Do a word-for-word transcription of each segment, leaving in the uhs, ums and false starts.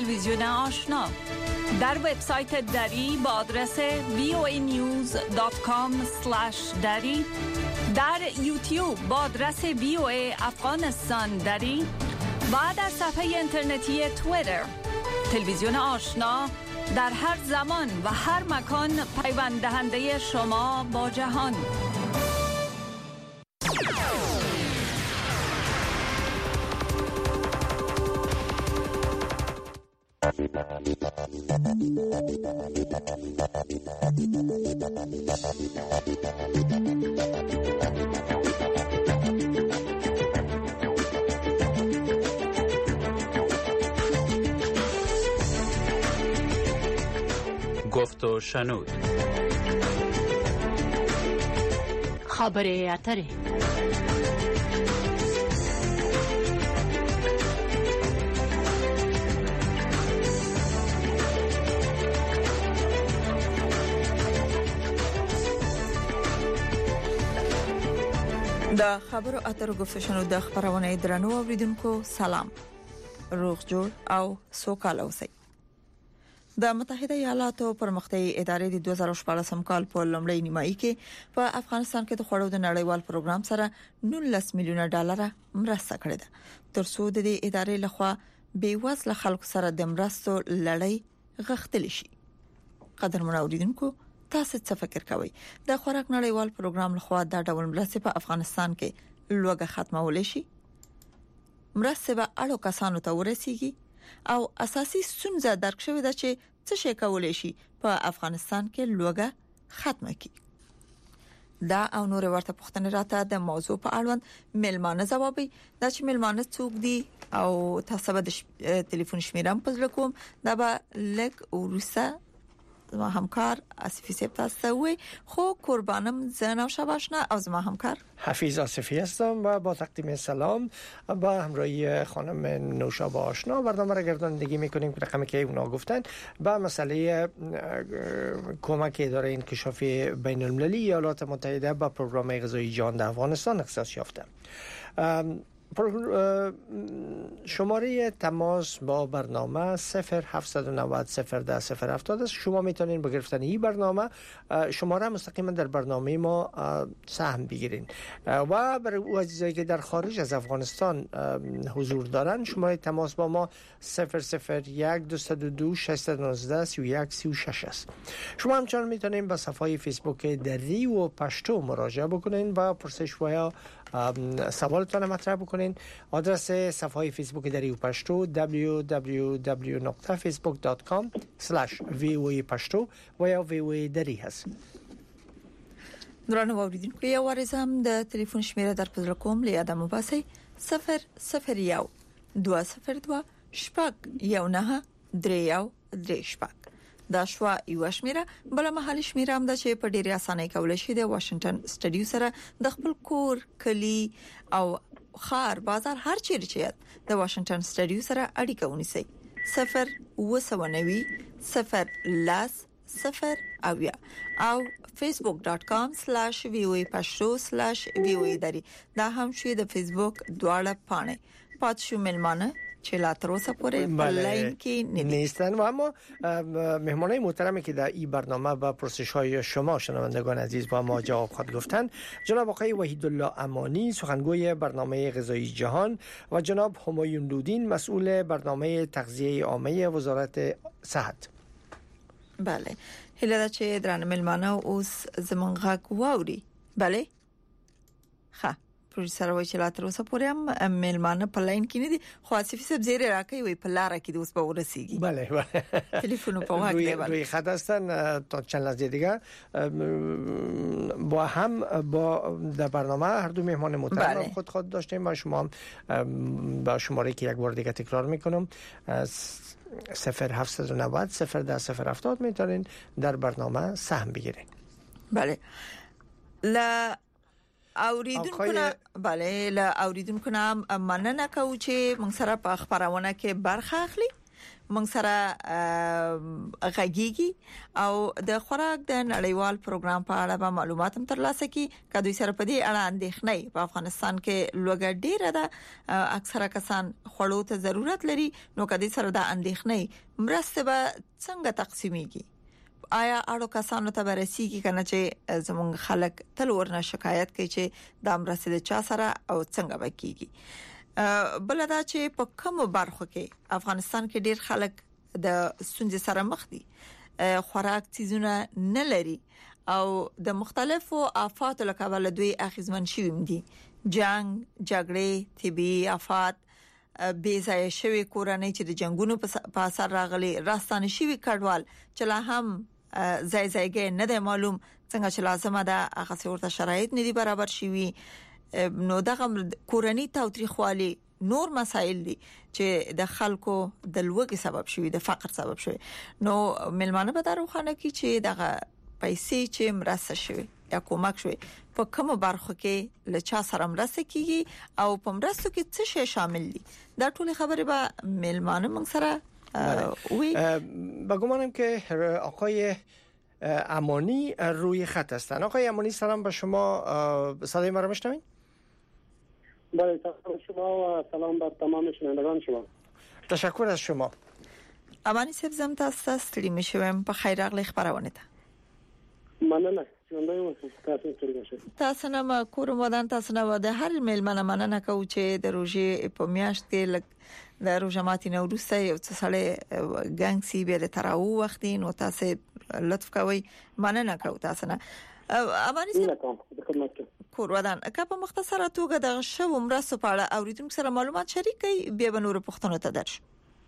تلویزیون آشنا. در وبسایت دری با آدرس وی او ای نیوز دات کام اسلش دری، در یوتیوب با آدرس وی او ای افغانستان دری و در صفحه اینترنتی توییتر. تلویزیون آشنا در هر زمان و هر مکان پیوند دهنده شما با جهان. گفت و شنود. خبر اتره. د خبرو اترو گفت و شنود د خبرونه درنو اوریدونکو سلام. روغ جوړ او سوکاله اوسئ. د متحده ایالاتو پرمختیایي ادارې د دوه زره شپږ کال په لومړۍ نیمایي کې په افغانستان کې د خوړو د نړیوال پروګرام سره نولس میلیونه ډالر مرسته کړې ده ترڅو د دې ادارې لخوا بیوزله خلکو سره د مرستو لړۍ غښتل شي. قدرمن اوریدونکو تاسو څه فکر کوئ؟ د خوراک نړیوال پروګرام لخوا دا ډول مرستې په افغانستان کې لوګه ختمول شي؟ مرستې به اړو کسانو ته ورسیږي او اساسي ستونزه درک شوې ده چې څه شي کولای شي په افغانستان کې لوګه ختمه کړي. دا او نور ورته پوښتنې راته د موضوع په اړوند ملمانه ځوابي دا چې ملمانه څوک دي او تاسو به د ټلیفون شمیرم پزله کوم دا به لګ ورسه زما همکار آصفی صاحب تاسو وي خو قربانم زن او شباشنا او زما همکار حفیظ آصفی هستم و با تقدیم سلام با همراهی خانم نوشابه آشنا برنامه را گردانندگی میکنیم که رقمی که اونا گفتن با مسئله کمک اداره انکشافی بین المللی ایالات متحده با پروگرام غذایی جهان در افغانستان اختصاص یافته. شماره تماس با برنامه صفر هفت نه صفر صفر ده صفر هفتاد است. شما میتونین با گرفتن این برنامه شماره مستقیما در برنامه ما سهم بگیرین و برای عزیزایی که در خارج از افغانستان حضور دارن شماره تماس با ما صفر صفر یک دو دو دو شش یک نه سی و یک سی و شش است. شما همچنان میتونین به صفحه فیسبوک دری و پشتو مراجعه بکنین و پرسش و سوالتان مطرح بکنین. آدرس صفحه فیسبوک دری و پشتو دبلیو دبلیو دبلیو دات فیسبوک دات کام اسلش وی او ای پشتو و یا وی او ای دری هست. درانه اوریدونکو یو ورزم د ټلیفون شمیره در پزله کوم لیاده مباسی صفر صفر یو دو صفر دو شپږ یو نه درې یو درې شپږ. دا شوا یو شمیره بل محلي شمیره هم د چې په ډیره اسانه کولای شي د واشنگټن سټډیو سره د خپل کور کلی او خار بازار هر چیرې چې د واشنگټن سټډیو سره اړیکه ونیسي. صفر و سوانوي صفر لاس صفر اویا او facebook dot com slash v o a pashto slash v o a دری دا هم شوی د فیسبوک دواړه پاڼې پات شو ملمانه چې لا تر اوسه پورې آنلاین کې نیستن و اما مهمانای محترمی که در این برنامه با پرسش‌های شما شنوندگان عزیز با ما جواب خواهد گفتن جناب آقای وحیدالله امانی سخنگوی برنامه غذایی جهان و جناب همایون دودین مسئول برنامه تغذیه عامه وزارت صحت. بله هله دا چې درانه ملمانه اوس زمونږ غږ واوري. بله ښه پروډوسر وایي چې لا تر اوسه پورې هم ملمانه په لاین کې نه دي خو آصفی صاحب زیری راکوي وي په لار کې د اوس به ورسیږي. بله بله تلفن په واک دی روی خط هستن تا چند لحظه دیگه با هم با در برنامه هر دو مهمان محترم بله. خود خود داشتیم و شما با شماره که یک بار دیگه تکرار میکنم صفر هفت نه صفر صفر ده صفر هفتاد میتونین در برنامه سهم بگیرین. بله لا اوریدونکو نه بله لا اوریدونکو نه مننه کوم چې موږ سره په خبرونه کې برخه اخلي موږ سره غږیږي او د خوراک د نړیوال پروګرام په اړه به معلومات هم ترلاسه کړي. کله سره په دې اړه اندېښنې په افغانستان کې لوګه ډیره ده، اکثره کسان خوړو ته ضرورت لري، نو کله سره د اندېښنې مرسته به څنګه تقسیمېږي؟ آیا اړو کسانو ته برسیږي کنه چې زموږ خلک تل ورنه شکایت کوي چې د مرسته د چا سره او څنګه وکيږي؟ بل دا چې په کوم برخو کې افغانستان کې ډیر خلک د ستونزې سره مخ دي، خوراک چیزونه نه لري او د مختلفو آفاتو لکه ول دوی اخیزمن شوي دي، جنگ، جګړې، طبي آفات، بې ځای شوی کورنۍ چې د جنگونو په اثر راغلي، راستانه شوی کډوال چې لا هم ځای ځایګه نه دی معلوم څنګه چې لازمه ده، هغه څورته شرایط نه دي برابر شوی، نو دغه کورنۍ تاوتریخوالي نور مسائل دي چې د خلکو د لوږې سبب شوی، د فقر سبب شوی. نو ملمانه به دروخانه کې چې دغه پیسې چې مرسته شوی یا کومک شوی په کومه برخه کې لچا سره مرسته کیږي او په مرستو کې څه شی شامل دي؟ دا ټول خبره به ملمانه موږ سره وی. با گمانم که آقای امانی روی خط هستن. آقای امانی سلام به شما، صدای ما رو میشنوین؟ بله سلام شما و سلام بر تمام شنوندگان شما. تشکر از شما. امانی صاحب زم تاسو ستړي مشوم په خیر راغلی خبرونه ته. مننه. تاسو نه ما کوم ودان تاسو نه د هر میلمنه مننه کوم چې د روزي په میاشت کې د روزه ماتي نو روسه یو څه سره ګنګ سی به د تراو وخت نو تاسو لطف کوي مننه کوم تاسو نه. امانی صاحب کور ودان که په مختصره توګه د شو مرسته په اړه اوریدونکو سره معلومات شریک کړئ، بیا به نور پوښتنو ته درش.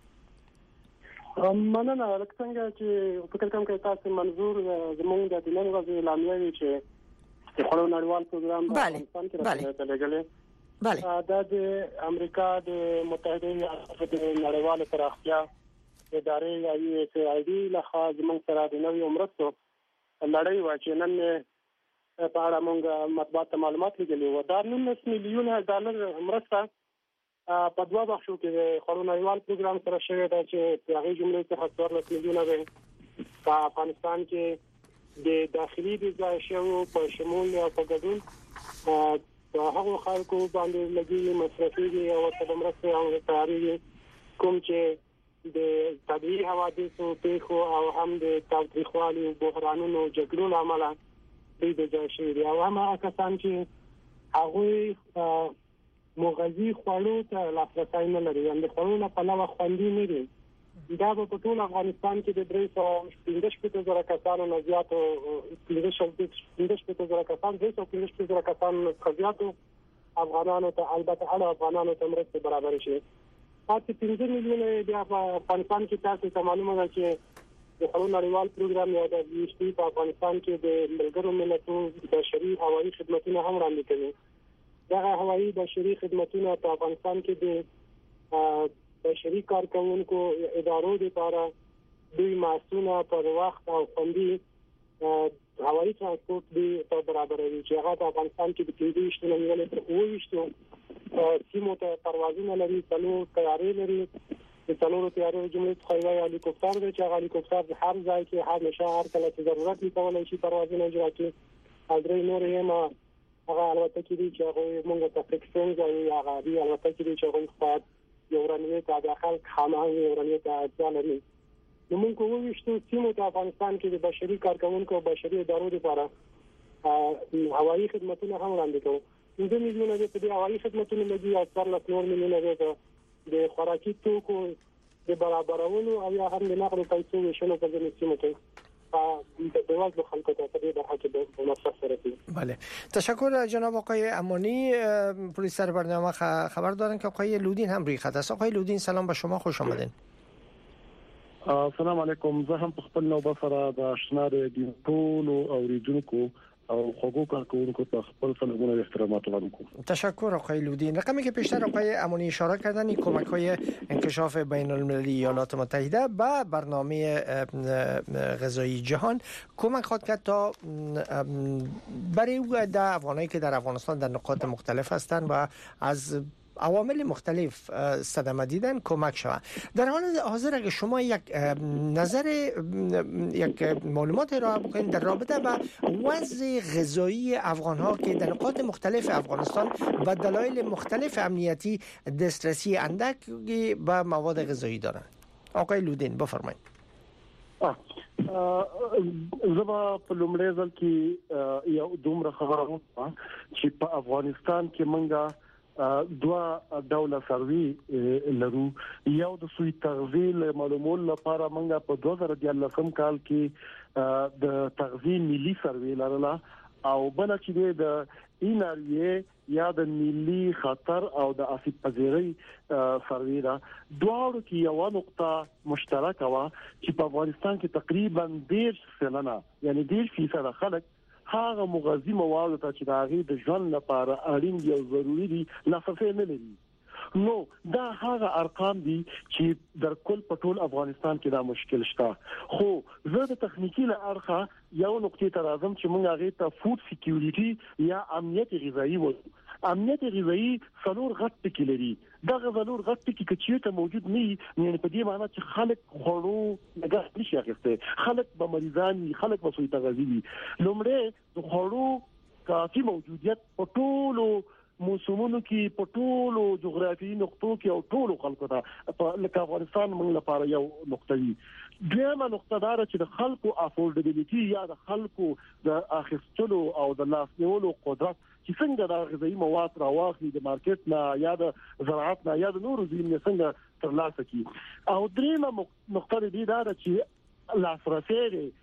مننه لکه څنګه چې فکر کوم کې تاسو منظور زموږ د دنیا ورځې اعلامیه چې د خلکو نړیوال پروګرام په افغانستان کې راغلی. بله دا د امریکا د متحده ایالاتو د نړیوال پراختیا ادارې یا یو ایس ای ډي له خوا زموږ سره د نوې مرستو لړۍ و چې نن په اړه موږ مطبوعات معلومات لګولې و. دا نولس میلیونه ډالر مرسته په دوه بخشو کې خلکو نړیوال پروګرام سره شوی دا چې هغه جملې څخه څوارلس میلیونه ده په افغانستان کې د داخلي د شیو په شمول او په ګډون په هغه خلکو باندې لګي مصرفي دي او په مرسته او تاریخ کوم چې د طبيعي حوادثو پیښو او هم د تاوتریخوالي او بحرانونو جګړو عمله د ځای شي او هم هغه کسان چې هغه مغذي خوړو ته لاسرسي نه لري، هم د خوړو په لور خوندي نه دي. دا په ټول افغانستان کې د درې سوه پنځه زره کسانو نه زیات او پنځه سوه زره کسان د څو پنځه زره کسانو خزياتو افغانانو ته البته اړ افغانانو ته مرسته برابر شي. پاتې پنځه میلیونه د افغانستان کې تاسو ته معلومه ده چې د خلکو نړیوال پروګرام یا د بیشتي په افغانستان کې د ملګرو ملتونو بشري هوایي خدماتونه هم وړاندې کوي. دا هوایي بشري خدماتونه په افغانستان کې د بشري کارکونکو ادارو لپاره دوی معاشونه پر وخت او خوندي هوایي ترانسپورت دی په برابروي چې هغه په افغانستان کې د پنځه شنو نیولې تر اوه شتو سیمو ته پروازونه لري، څلور طیارې لري. د څلورو طیارې جملې څخه یو هلیکوپټر دی چې هغه هلیکوپټر د هر ځای کې هر نشه هر کله چې ضرورت وي کولای شي پروازونه اجرا کړي. او درې نور یې ما هغه البته کې چې هغه موږ ته فکسنګ او هغه دی البته کې چې هغه خاص یو رنوي ته داخل خامه یو رنوي ته ځانري. نو موږ کوو چې سیمو ته افغانستان کې د بشري کارکونکو او بشري ادارو لپاره هوایي خدماتونه هم وړاندې کوو. د میلیونه د دې هوایي خدماتونو لګي او څلور نور میلیونه د د خوراکي توکو د برابرولو او یا هم د نقل پیسو وشلو په دې سیمو کې د دوازده خلکو ته په دې برخه کې د مصرف رسیدي. بله تشکر جناب آقای امانی. پرویسر برنامه خبر دارن که آقای لودین هم روی خط است. آقای لودین سلام به شما، خوش آمدین. السلام علیکم. زه هم په خپل نوبه سره د آشنا د ټول اوریدونکو او حقوق کارکونکو ته خپل سلامونه و احترامات وړاندې کوم. تشکر آقای لودین. رقمی که پیشتر آقای امانی اشاره کردن این کمک‌های انکشاف بین المللی ایالات متحده به برنامه غذایی جهان کمک خواهد کرد تا برای در افغانایی که در افغانستان در نقاط مختلف هستند و از عوامل مختلف صدمه دیدن کمک شود. در حال حاضر اگه شما یک نظر یک معلومات ارائه بکنید در رابطه با وضع غذایی افغان ها که در نقاط مختلف افغانستان و دلایل مختلف امنیتی دسترسی اندک به مواد غذایی دارند. آقای لودین بفرمایید. زما په لومړی ځل کې یو دومره خبره وکړه چې په افغانستان کې منګه دوا دوله سروي لرو. یو د سوی تغذیه معلومول لپاره منګه په دوه زره دیارلسم کال کې د تغذیه ملي سروي لرله او بل چې د ایناریه یا د ملي خطر او د اسید پذیری سروي را دواړو کې یو نقطه مشترکه وا چې په افغانستان کې تقریبا ډیر سلنه یعنی ډیر فیصد خلک هغه مغذي مواد ته چې د هغه د ژوند لپاره اړین دي او ضروری دي لاسرسي نه لري. نو دا هغه ارقام دي چې در کل په ټول افغانستان کې دا مشکل شته. خو زه د تخنیکی له اړخه یو نقطې ته راځم چې موږ هغه ته فود سکیورټي یا امنیت غذایی وایو. امنیت غذایی څلور غټ ټکي لري. دا څلور غټ ټکي چې ته موجود نه یعنی په دې معنی چې خلک خورو نګه نشي اخیسته، خلک به مریضان وي، خلک به سوی تغذیه وي. لومړی د خورو کافي موجودیت په ټولو موسمونو کې په ټولو جغرافیایي نقطو کې او ټولو خلکو ته لکه افغانستان موږ لپاره یو نقطه وي. دویمه نقطه دا چې د خلکو افورډیبিলিټي یا د خلکو د اخیستلو او د لاسنیولو قدرت چې څنګه د غذایی مواد راوخلي د مارکیټ نه یا د زراعت نه یا د نورو ځینې څنګه ترلاسه کی. او دریمه نقطه دې دا چې لاسرسي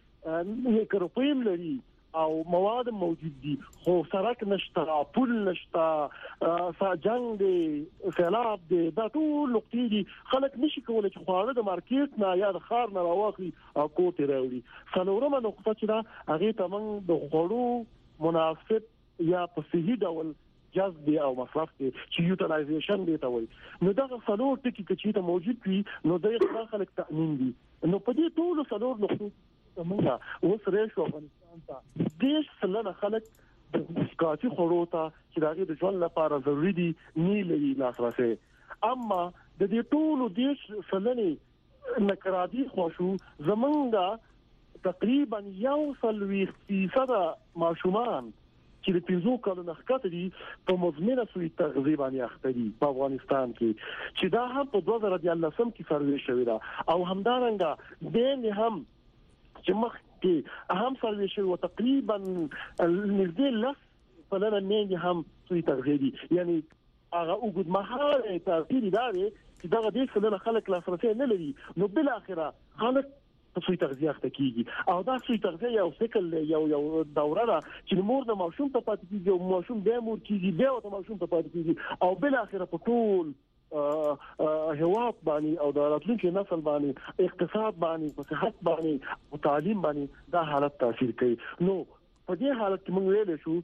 یې کروپیم لري او مواد موجود دي خو سرک نشته، پل نشته، جنگ دی، سیلاب دی، دا ټول نقطې دي. خلک نشي کولای چې خواړه د مارکیټ نه یا د ښار نه راوخلي او کوټه راوړي. څلورمه نقطه چې دا هغه ته موږ د خوړو مناسب یا په صحیح ډول جذب او مصرف دي چې یوټیلایزیشن دی ته وایي. نو دا څلور ټکي چې ته موجود وي نو د خلک تامین دي. نو په دې ټول څلور نقطو موږ وسره شو افغانستان ته دیش سلنه خلک د کافي خورو ته چې دغه د ژوند لپاره ضروری دي نه لري لاسرسي. اما د دې ټولو دیش سلنه نکرادي خوشو زمونږه تقریبا یو سلوي فیصد ماشومان چې د پنځو کلونو ښکته دي په مزمنه سوی تغذیه باندې اخته دي په افغانستان کې چې دا هم په دوه زره دیارلسم کې سروې شوې ده او همدارنګه د هم چې مخ کې اهم سروې شوې او تقریبا نږدې لس فلنه نه هم سوی تغذیه دي. یعنی هغه وګد مهاله تغذیه داري چې دا د څه خلک لاسرسي نه لري. نو بل اخره خلک سوی تغذیه اخته کیږي او دا سوی تغذیه یو سیکل یو یو دوره ده چې مور د ماشوم ته پاتې کیږي او ماشوم به مور کیږي بیا د ماشوم ته پاتې کیږي او بل اخره په ټول هوات باندې او د راتلونکي نسل باندې اقتصاد باندې په صحت باندې او تعلیم باندې دا حالت تاثیر کوي. نو په دې حالت کې موږ ویل شو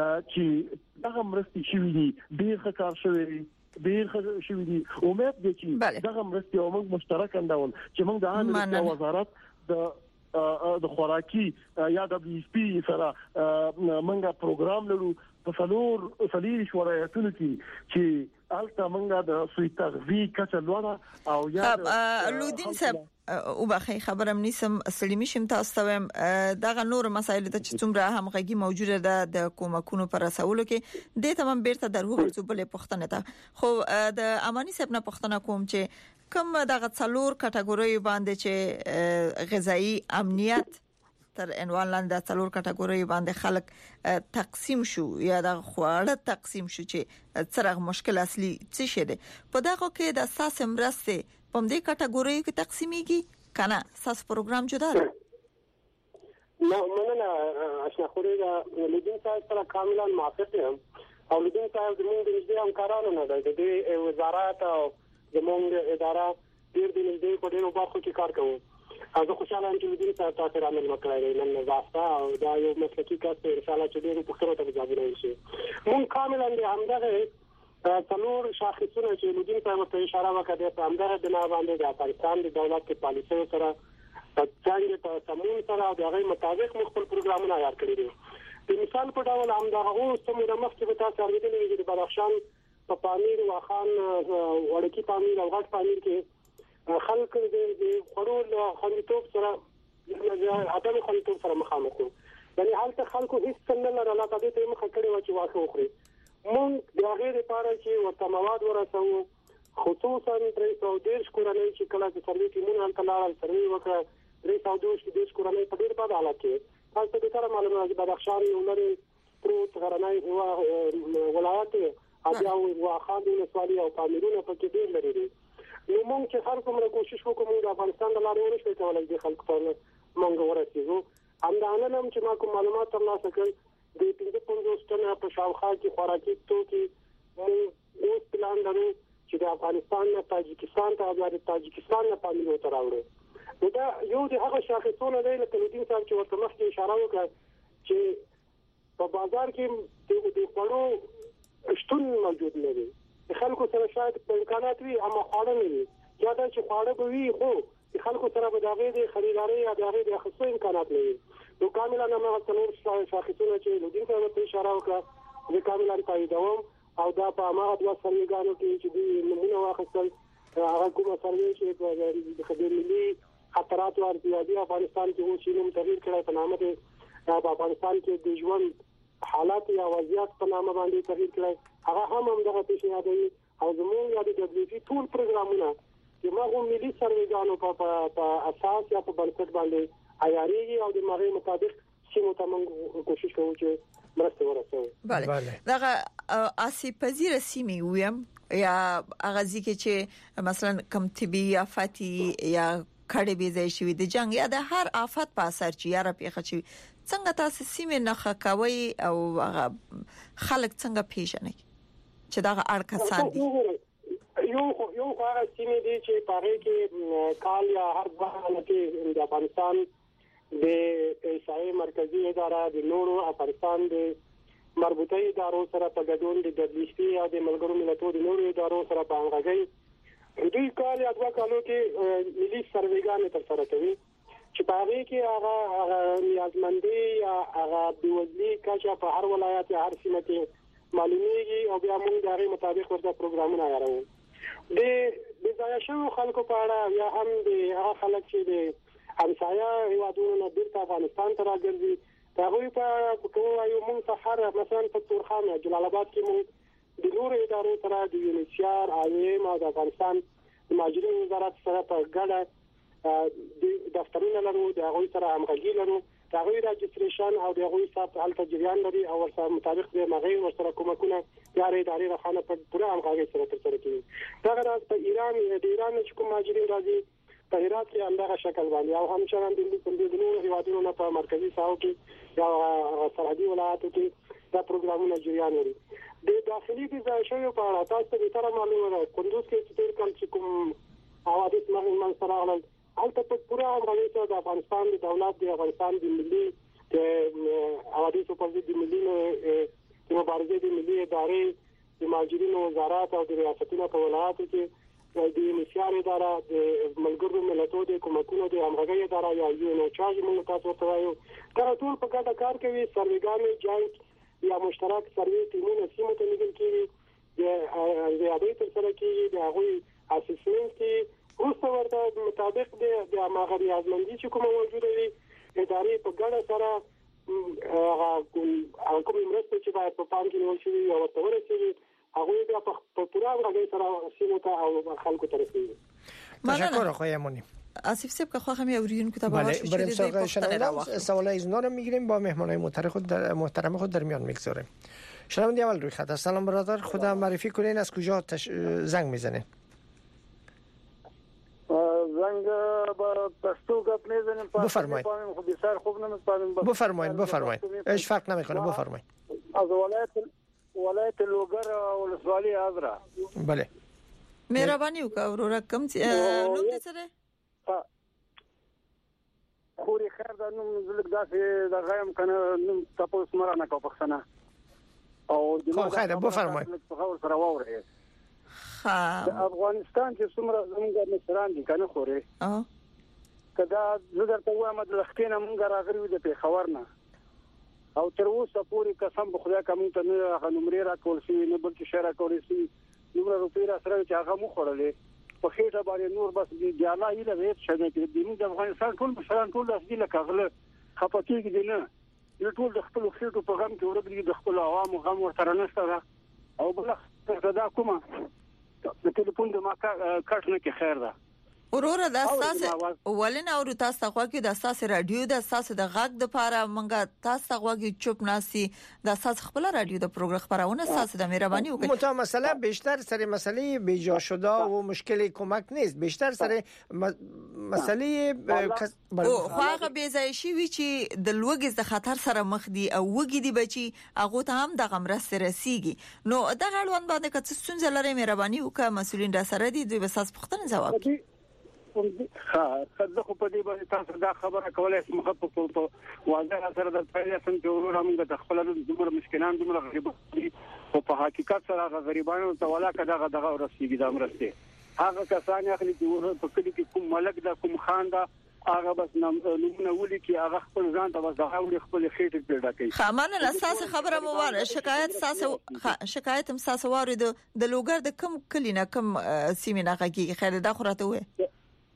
چې هغه مرستي شوې دي ډیر ښه کار شوی دی ډیر ښه شوی دي. امید دي چې دغه مرستي او موږ مشترک اندول چې موږ د عامه وزارت د د خوراکي یا د بي اس پي سره موږ پروګرام لرو په څلور څلور شورایتونو کې چې البته موږ د سوی تغذیه کچه لوړه او یا لودین صاحب او بخې خبرم نیسم سلیمی شم تاسو ته دغه نور مسایل ته چې څومره همغږي موجوده ده د کومکونو پر رسولو کې د تمام بیرته درو ورڅو بلې پښتنه ته خو د امانی صاحب نه پښتنه کوم چې کوم دغه څلور کټګوري باندې چې غذایی امنیت تر عنوان لاندې څلور کټګوري باندې خلک تقسیم شو یا د خواړه تقسیم شو چې څرغ مشکل اصلي څه شه ده په دغه کې د اساس مرسته په دې کټګوري کې تقسیمېږي کنه اساس پروګرام جدا ده. نو مننه آشنا خوري دا لدین صاحب سره کاملا موافق یم او لدین صاحب زموږ د نږدې همکارانو نه دی د وزارت او زموږ اداره ډیر د نږدې په ډیرو برخو کې کار کوي. زه خوشاله یم چې لدین صاحب تاسو را مل وکړای نن نظافه او دا یو مسلکي کار دی ان شاء الله چې ډیرو پښتنو ته ځواب شي. مون کاملا د همدغه څلور شاخصونه چې لدین صاحب ته اشاره وکړه په همدغه بنا باندې د افغانستان د دولت کې پالیسي سره څنګه په سمون سره د هغه مطابق مختلف پروګرامونه عیار کړی دي. د مثال په ډول همدغه اوس څومره مخکې به تاسو اوریدلي چې د بدخشان په پامیر واخان وړکی پامیر او غټ پامیر کې خلک د خړول خوندیتوب سره د عدم خوندیتوب سره مخامخ دي. یعنی حالت خلکو هیڅ څنګه نه لرله په دې ته مخ کړي و چې واخه وخوري. مونږ د هغه لپاره چې ورته مواد ورسوو، خصوصا درې سوه دېرش کورنۍ چې کله د سروي ټیمونه هلته لاړل سروي وکړه، درې سوه دېرش کورنۍ په ډېر بد حالت کې. تاسو ته د معلومه ده چې بدخشان یو لري پروت غرنی هوا ولایت او بیا واخان د ولسوالۍ او پامیرونه پکې ډېر لري دي. نو موږ چې هر کومه کوشش وکړو د افغانستان د لارې ورشي کولای د خلکو ته موږ ورسېږو. همدانه هم چې ما کوم معلومات ترلاسه کړل د پنځه پنځوس ټنه په شاوخوا کې خوراکي توکي موږ اوس پلان لرو چې د افغانستان نه تاجکستان ته او د تاجکستان نه پامیرو ته راوړو. نو دا یو د هغه شاخصونه دی لکه لودین صاحب چې ورته مخکې اشاره وکړه چې په بازار کې د خوړو شتون موجود نه دی. خلکو سره شاید په امکانات وي اما خواړه نه وي، یا دا چې خواړه به وي خو خلکو سره به د هغې د خریدارۍ یا د هغې د اخیستو امکانات نه وي. نو کاملا هماغه څلور شاخصونه چې لودین صاحب ورته اشاره وکړه زه کاملا تاییدوم او دا په هماغه دوه سرویګانو کې چې دوی نمونه واخیستل هغه کومه سروې چې د ملي خطراتو ارتیادي افغانستان کې اوس نوم تغییر کړی په نامه دی، په افغانستان کې د ژوند حالات یا وضعیت په نامه باندې تغییر کړی، هغه هم همدغه پیشنهادوي. او زموږ یا د دبلیو پی ټول پروګرامونه چې موږ ملي سرویګانو په اساس یا په بنسټ باندې عیارېږي او د هغې مطابق سیمو ته موږ کوشش کوو چې مرسته ورسوو. بله دغه آسیب پذیر سیمې ویم یا هغه ځکه چې مثلا کم طبي آفاتي یا کډې بيځای شوی د جنگ یا د هر آفت په اثر چې یاره پیښه شي، څنګه تاسو سیمې نه خکوي او خلک څنګه پیژني چې دا اړ کسان دي؟ یو یو هغه سیمې دي چې پاره کې کال یا هر ځای کې د افغانستان د ایسای مرکزی اداره د نورو افغانستان د مربوطه ادارو سره په ګډون د دبلیو پی او د ملګرو ملتونو د نورو ادارو سره په همغږي دوی کال یا دوه کالو کې ملي سرویګان تر سره کوي چې په هغه کې هغه نیازمندي یا هغه بېوزلي کچه په هر ولایت یا هر سیمه کې معلومیږي او بیا موږ د هغې مطابق ورته پروګرامونه عیاروو. د د ضایع شویو خلکو په اړه یا هم د هغه خلک چې د همسایه هیوادونو نه بیرته افغانستان ته راګرځي د هغوی په اړه که ووایو موږ ته هر مثلا په تورخم یا جلال آباد کې موږ د نورو ادارو سره د یونیسیار ایم او د افغانستان د مهاجرینو وزارت سره په ګډه د دفترونه لرو، د هغوی سره همغږي لرو، د هغوی راجستریشن او د هغوی ثبت هلته جریان لري او ورسره مطابق د هغې ورسره کومکونه د هرې ادارې روښانه په پوره همغږۍ سره ترسره کوي. دغه راز په ایران د ایران چې کوم مهاجرین راځي په هرات کې همدغه شکل باندې او همچنان د نورو هیوادونو نه په مرکزي ساحو کې یا سرحدي ولایاتو کې دا پروګرامونه جریان لري. د داخلي د ضایع شویو په اړه تاسو ته بهتره معلومه ده کندوز کې چې تېر کال چې کوم حوادث منځته راغلل هلته په پوره همغږۍ سره د افغانستان د دولت د افغانستان د ملي د حوادثو پر ضد د ملي د مبارزې د ملي ادارې د مهاجرینو وزارت او د ریاستونو په ولایاتو کې د یونیسیار اداره د ملګرو ملتونو د کومکونو د همغږۍ اداره یا یو نو چارج موږ تاسو ورته وایو دا ټول په ګډه کار کوي. سرویګانې جاینټ یا مشترک سروي ټیمونه سیمو ته لیږل کېږي، د هغوی ترسره کېږي، د هغوی اسسمنټ کېږي، وروسته ورته مطابق د هماغه نیازمندي چې کومه موجوده وي ادارې په ګډه سره هغه کومې مرستې چې باید په پام کې نیول شوي یا ورته ورسېږي هغوی بیا په پوره همغږۍ سره سیمو ته او خلکو ته رسېږي. تشکر آقای امانی. آصف صاحب که خواهم اوریدونکو تا باور شد بریم سراغ شنونده سوالای اینا رو میگیریم با مهمانای محترم خود در محترم خود در میان میگذاریم. شنونده اول روی خط. سلام برادر، خدا معرفی کنین از کجا تش... زنگ میزنه؟ زنگ با پشتو گپ میزنیم. بفرمایید. بسیار خوب نمی‌فهمیم. بفرمایید بفرمایید. ايش فرق نمیکنه بفرمایید. از ولایت ولایت لوګر او ولسوالۍ ازرا. بله. مهرباني وکړه ورور کوم چې نوم دې سره خوري خیر دا نوم زلک داسې دا غیم کنه نوم تاسو سمره نه کو پښتنه او خو خیر بفرمایید. خبر سره وره ها افغانستان چې څومره زموږ مشران دي کنه خوري اه کدا زه درته وایم د لختینه مونږ راغلی د پیښور نه او تر اوسه پورې قسم په خدای کوم ته نه غنمرې را کول شي نه بلکې شهر کول شي نور روپې را سره چې هغه مو خورلې په خېټه باندې نور بس دی جاله یې له شنه کې د موږ افغانستان ټول مشران ټول اصلي لکه غله خپاتېږي دي نه یو ټول د خپل خېټو په غم کې ورګري د خپل عوامو غم ورته نشته او بل څه دا کومه د ټلیفون د ما کارت نه کې خیر ده وروره د اساس ولنه او تاسو ته خو کې د اساس رادیو د اساس د غږ د لپاره مونږه تاسو ته غوږی چوپ ناسي د اساس خپل رادیو د پروګرام خبرونه اساس د مهرباني وکړئ متو مسئله بیشتر سر مسئله بیجا شده و مشکل کمک نیست بیشتر سر مسئله او خواغه بیزای شي وی چې د لوګز د خطر سره مخ دي او وګي دي بچي هغه ته هم د غمرست رسیږي نو د غړوند باندې کڅ ستونزه لري مهرباني وکړه مسولین را سره دي د اساس پوښتنه جواب ها خدای خو په دې باندې تاسو دا خبره کولای شئ مخه په واضح سره د پیدا سم چې ورور موږ د خپل د مشکلان د غریبانو او په حقیقت سره غریبانو ته ولا کډه دغه ورسیږي د امرسته هغه کسان اخلي چې ورور په کلی کې کوم ملک د کوم خان دا هغه بس نمونه ولي کې هغه خپل ځان ته بس دغه خپل خېټه پیدا کوي خامن الاساس خبره مو واره شکایت تاسو شکایت هم تاسو واره د لوګر د کم کلی نه کم سیمه نه کې خیر دا خورته وي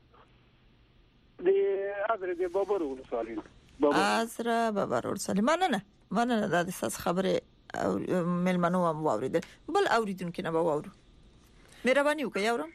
د ازره د بابر ولسوالۍ ازره بابر ولسوالۍ مننه مننه د اساس خبره ملمنو هم واوریدل بل اوریدونکو نه باور مهرباني وکړئ اورم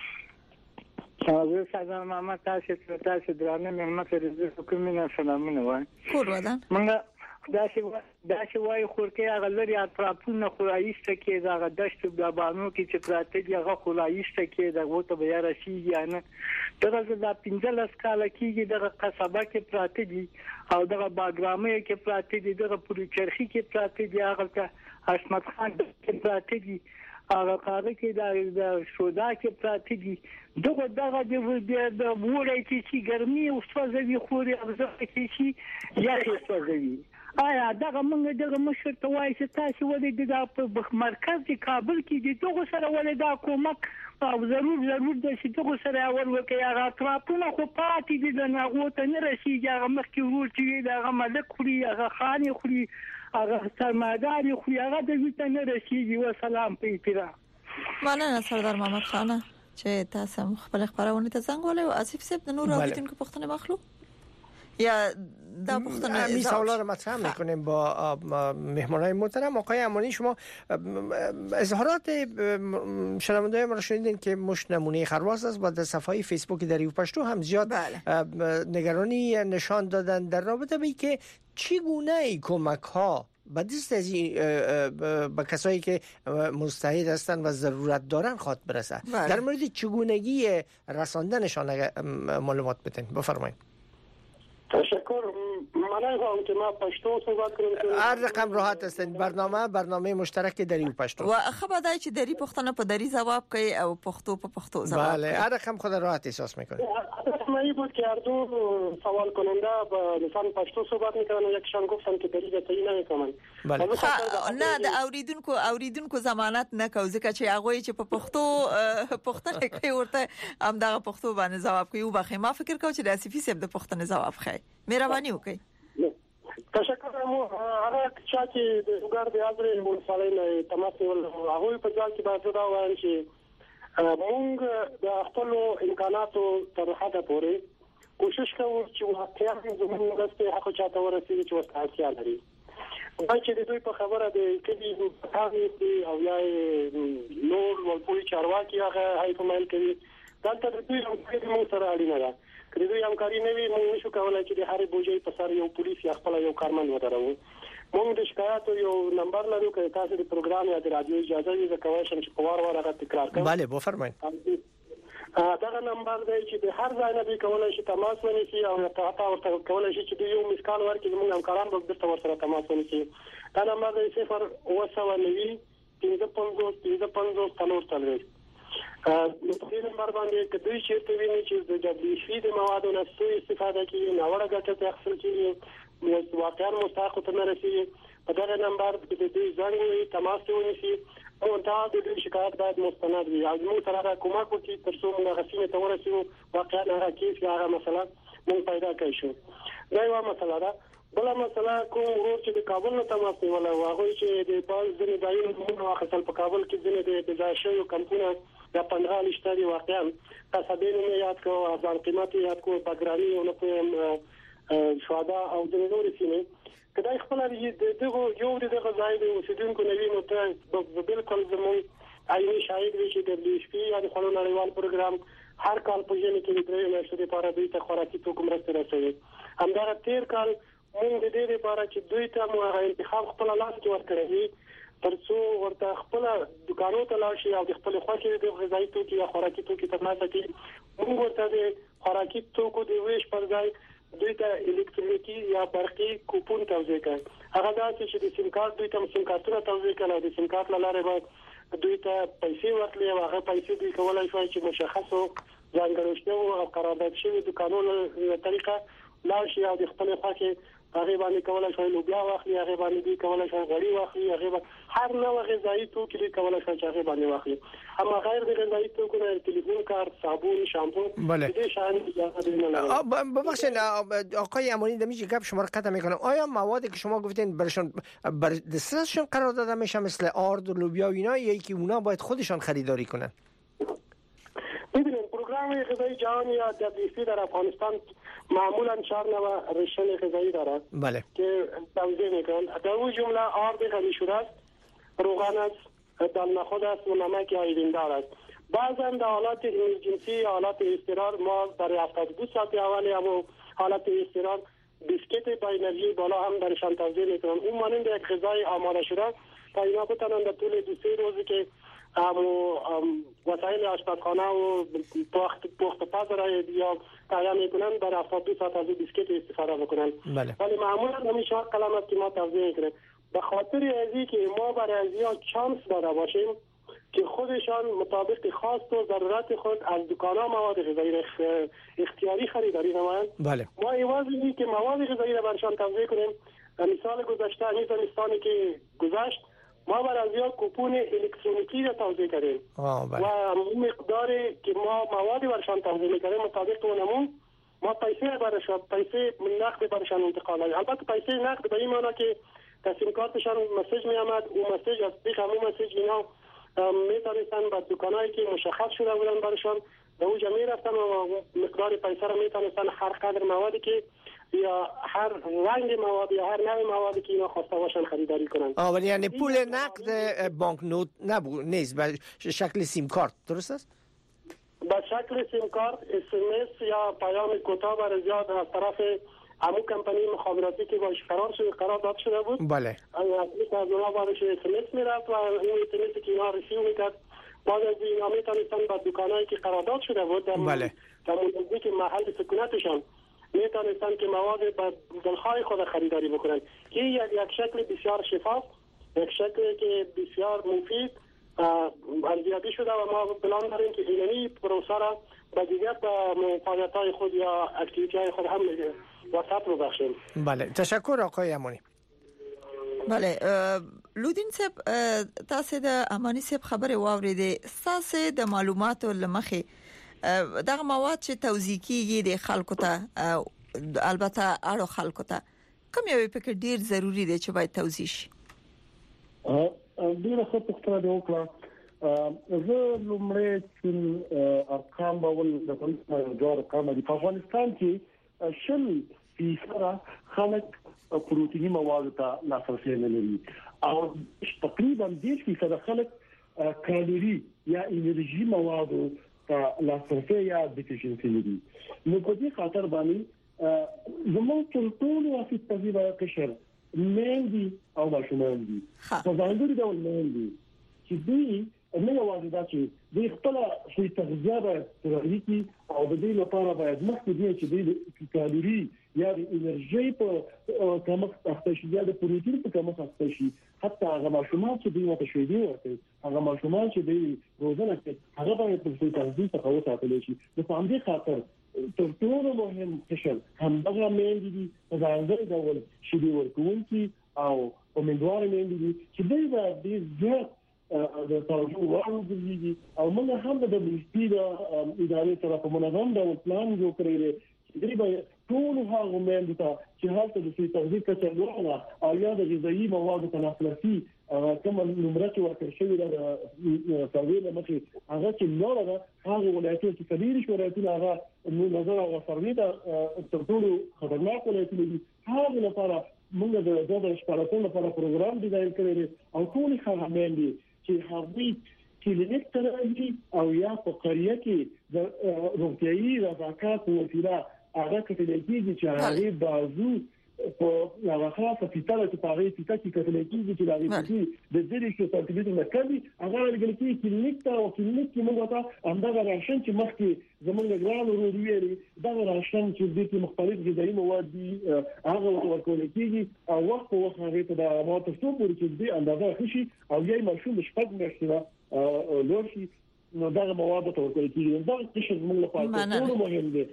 زه ساده ماما تاسو ته تاسو درانه مهمت لري کومه سلامونه وای کور ودان منګه دا چې دا چې وای خورکه هغه لري اطرافونه خورایسته کې دا دشت د بانو کې چې پراته دی هغه خورایسته کې دا وته بیا راشي یانه دغه د پنځلس کال کېږي دغه قصبه کې پراته دي او دغه باګرامه کې پراته دي دغه پوری چرخي کې پراته دي هغه حشمت خان کې پراته دي هغه کار کې د شودا کې پراته دي دغه دغه د وړي چې ګرمي او سوځوي خوري افزه کې شي یا سوځوي آیا دغه موږ دغه مشر ته وایي چې تاسو ولې د مرکز د کابل کې د دغه سره ولې دا کومک او ضرور ضرور د چې دغه سره اول وکي هغه اطرافونه خو پاتې دي د نغوت نه رسیږي هغه مخکې ورول چې دغه ملک خوري هغه خان خوري هغه سرمایدار خوري هغه د ویته نه رسیږي و سلام په احترام مننه سردار محمد خانه چې تاسو خپل خبرونه ته څنګه ولې او اسف سب د نور اوریدونکو پوښتنه مخلو یا دا پوښتنه می سوالا رو مطرح میکنیم با مهمانای محترم. آقای امانی شما اظهارات شنونده‌های ما رو شنیدین که مش نمونه خرواس است و در صفحه فیسبوک دریو پشتو هم زیاد نگرانی نشان دادن در رابطه با اینکه چگونه کمک ها به دست از به کسایی که مستعد هستند و ضرورت دارن خواد برسه. در مورد چگونگی رساندنشان معلومات بدین. بفرمایید. تشکر. من خواهم که ما پشتو صحبت کنم. هر رقم راحت است. برنامه برنامه مشترک دری و پشتو. و خبر دای چې دری پښتنه په دری جواب کوي او پښتو په پښتو جواب. بله هر رقم خود راحت احساس میکنه. من بود که هر دو سوال کننده با لسان پشتو صحبت میکنن و یکشان گفتن که دری به تعیین نمیکنن. بله. نه د اوریدونکو اوریدونکو ضمانت نکوي ځکه چې هغه چې په پښتو پښتنه کوي ورته هم دغه پښتو باندې جواب کوي او بخې ما فکر کوم چې د اسفي سب د پښتنه جواب خای. مهرباني وکړئ. تشکر مو هغه چې د وګړو د ازرې ولسوالۍ نه تماس ول هغه په ځای کې باید دا وایم چې موږ د خپل امکاناتو تر حده پورې کوشش کوو چې واقعا زموږ مرسته حق چاته ورسېږي چې ورته اړتیا لري. وایي چې دوی په خبره د کلی په او یا نور ولپوي چارواکي هغه هاي کومل کوي دلته د دوی هم سره اړینه ده. کله دوی همکاري نه وي موږ نشو کولای چې د هر بوجي په سر یو پولیس یا خپل یو کارمن ودرو. موږ د شکایت یو نمبر لرو چې تاسو د پروګرام یا د رادیو اجازه یې کوئ چې په وار وار هغه تکرار کړئ. بله بفرمایئ. دا نمبر دی چې د هر ځای نه به کولای شي تماس ونیسي او تاسو ورته کولای شي چې یو مسکال ورکړي موږ همکاران به درته ورسره تماس ونیسي. دا نمبر دی صفر اوه سوه نوي پنځه پنځوس پنځه پنځوس څلور څلوېښت. په دې نمبر باندې کدی چې ته ویني چې د دبليو سي د موادو نه څه استفاده کوي نو وړه ګټه ته اخلي چې نو واقعا مستحق ته نه رسیږي. په دا نمبر د دې ځانګړي تماس ونیسي او دا د دې شکایت باید مستند وي. او موږ سره کومک وکړي تر څو موږ غسینه ته ورسېو واقعا هغه کیس یا هغه مثلا موږ پیدا کړی شو. دا یو مسله ده. بل مسله کوم ورور چې د کابل نه تماس نیولا و هغه چې د پاز ځنې دایره موږ واخصل په کابل کې ځنې د بجاشي کمپونه د پنځه لشتري واقعا قصبین نه یاد کو ځان قیمت یاد کو بګرانی او په شوادا او د نورو سیمه کله خپل دغه یو دغه ځای د اوسیدونکو نوی نو ته بالکل زمون عیني شاهد وي چې د بي اس پی یا د خلکو نړیوال پروګرام هر کال په ژوند کې د درې میاشتې لپاره دوی ته خوراکي توکو مرسته رسوي. همدغه تیر کال موږ د دې لپاره چې دوی ته مو انتخاب خپل لاس کې ورکړی ترڅو ورته خپل دکانو ته لاړ شي او د خپل خوښې د غذایی توکو یا خوراکي توکو ترلاسه کړي. موږ ورته د خوراکي توکو د ویش پر ځای دوی ته الکترونیکی یا برقي کوپون توزیع کړي. هغه دا چې د سیم کارت دوی ته سیم کارتونه توزیع کړي د سیم کارت لاره به دوی ته پیسې ورکړي او هغه پیسې دوی کولای شي چې مشخصو ځانګړو او قرارداد شوی دکانونو طریقه لا شي او د خپل خوښه هغه باندې کولای شي لوبیا واخلي هغه باندې دوی کولای شي غوړي واخلي هغه هر نوع غذایی توکي دوی کولای شي هغه باندې واخلي. اما غیر د غذایی توکو نه تلفن کارت صابون شامپو دې شان اجازه نه ببخشید آقای امانی دمیجی گپ شما رو قطع میکنم. آیا موادی که شما گفتین برشون بر دسترسشون قرار داده میشه مثل آرد و لوبیا و اینا یا اینکه اونا باید خودشان خریداری کنن؟ ببینید پروگرام غذایی جهانی یا دبلیو اف پی در افغانستان معمولا چهار نوع رشته غذایی دارد بله که توزیع میکنند. در اون جمله آرد غنی شده است، روغن است، دال نخود است و نمک آیدیندار است. بعضا در حالات ایمرجنسی حالات اضطرار ما برای هفتاد و دو ساعت اول یا حالات اضطرار بیسکیت با انرژی بالا هم درشان توزیع میکنند. اون مانند یک غذای آماده شده تا اینا بتونن در طول دو سه روزی که امو وسایل آشپزخانه و پخت پخت پز یا تهیه میکنن برای هفتاد و دو ساعت از بیسکیت استفاده بکنن. بله. ولی معمولا همیشه کلام است که ما توضیح میکنیم به خاطر ازی که ما برای ازیا چانس داده باشیم که خودشان مطابق خواست و ضرورت خود از دکان‌ها مواد غذایی اختیاری خریداری نمایند. بله. ما ایوازی که مواد غذایی را برشان توضیح کنیم. مثال گذشته همین زمستانی که گذشت ما برای ازیا کوپون الکترونیکی را توزیع کردیم و مقداری که ما موادی برشان توزیع میکردیم مطابق اونمون ما پیسه برشان پیسه نقد برشان انتقال دادیم. البته پیسه نقد به این معنی که سیم کارتشان مسیج می آمد و مسیج از پیش همون مسیج اینا میتونستن به دکانایی که مشخص شده بودن برشان به اونجا میرفتن و مقدار پیسه را میتونستن هر قدر موادی که یا هر رنگ مواد یا هر نوع موادی که اینا خواسته باشن خریداری کنن. آه ولی یعنی پول نقد بانک نوت نبود نیست به شکل سیم کارت درست است؟ به شکل سیم کارت اس ام اس یا پیام کوتاه بر زیاد از طرف همون کمپانی مخابراتی که باش قرار شده قرار داد شده بود. بله. اصلی از اونها بارش اس ام اس میرفت و این اس ام اس که اینا ریسیو میکرد بعد از اینا میتونستن به دکانایی که قرارداد شده بود در بله. در نزدیک محل سکونتشان میتونستن که مواد به دلخواه خود خریداری بکنن. که یک یک شکل بسیار شفاف، یک شکلی که بسیار مفید ارزیابی شده و ما پلان داریم که اینمی پروسه را به دیگر به فعالیت‌های خود یا اکتیویتی‌های خود هم وسعت رو بخشیم. بله تشکر آقای امانی. بله لودین صاحب تاسو د امانی صاحب خبره واوریده تاسو د معلوماتو لمخې دغه مواد چې توزیع کیږي د خلکو ته البته اړو خلکو ته کوم یو فکر ډیر ضروری دی چې باید توزیع شي. ا ډیره ښه پوښتنه دی وکړه. زه لومړی چې ارقام باول د کومه ارقام دی په افغانستان کې شل فیصد خلک پروتینی مواد ته لاسرسی نه لري او تقریبا دېرش فیصد خلک کالوري یا انرژي مواد ته لاسرسی یا ډیفیشنسي لري. نو په دې خاطر باندې زموږ ټول واسط تجربه قشر مېندي او ماشومان دي په ځانګړي ډول مېندي چې دوی نه یوازې دا چې دوی خپل شي تغذیه ترغیبي او د دې لپاره باید مخکې دي چې د کالوري یا د انرژي په کمښت اخته شي یا د پروتین په کمښت اخته شي. حتی هغه ماشومان چې دوی ورته شوي دي ورته هغه ماشومان چې دوی روزانه کې هغه باید په تغذیه څخه وساتل شي. نو په همدې خاطر تر ټولو مهم قشر همدغه مېندې دي په ځانګړي ډول شیدې ورکوونکي او امیدوار مېندې دي چې دوی باید ډېر زیات د توجه وړ او موږ هم د دبليو پی د ادارې سره په منظم ډول پلان جوړ کړی دی چې دوی به ټول هغه مېند ته چې هلته د سي تغذیه کچالو او یا د غذایی موادو تناسلسي کوم نمبر چې ورکړل شوی د سروې له مخې هغه چې نور هغه ولایتونه چې کبیر شورایتونه هغه نو نظر او سروې د تر ټولو خطرناک ولایتونه دي هغه لپاره موږ د دغه شپږ لپاره پروګرام ډیزاین کړی او ټول هغه مېندې چې هغه کلینیک ته راځي او یا په قريه کې د روغتيایي رضاکات وسیله هغه کتل کېږي چې هغه بازو په هغه خاصه فیتاله چې په هغه فیتا کې کتل کېږي چې هغه کې د دې شو سانتیمتر نه کمی هغه لګل کېږي کلینیک ته او کلینیک کې موږ ته همدغه راشن چې مخکې زمونږ ګران ورو ویلي دا راشن چې د دې مختلف غذایی مواد دي هغه ورکول کېږي او وخت په وخت هغه ته د ماته څو پورې چې دې اندازه خشي او یې ماشوم شپږ میاشتې لورشي نو دا مواد ته ورکول کېږي دا څه موږ لپاره ټول مهم دي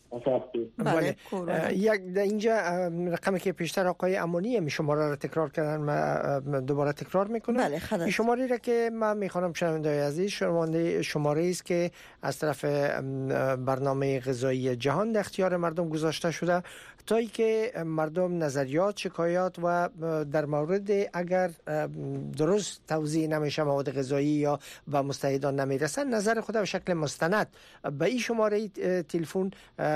بله یک در اینجا رقمی که پیشتر آقای امانی می شماره را تکرار کردن ما دوباره تکرار میکنم. بله این شماره را که من میخوانم شنونده‌های عزیز شماره شماره است که از طرف برنامه غذایی جهان در اختیار مردم گذاشته شده تا ای که مردم نظریات شکایات و در مورد اگر درست توزیع نمیشه مواد غذایی یا به مستحقان نمیرسن نظر خود به شکل مستند به این شماره تلفن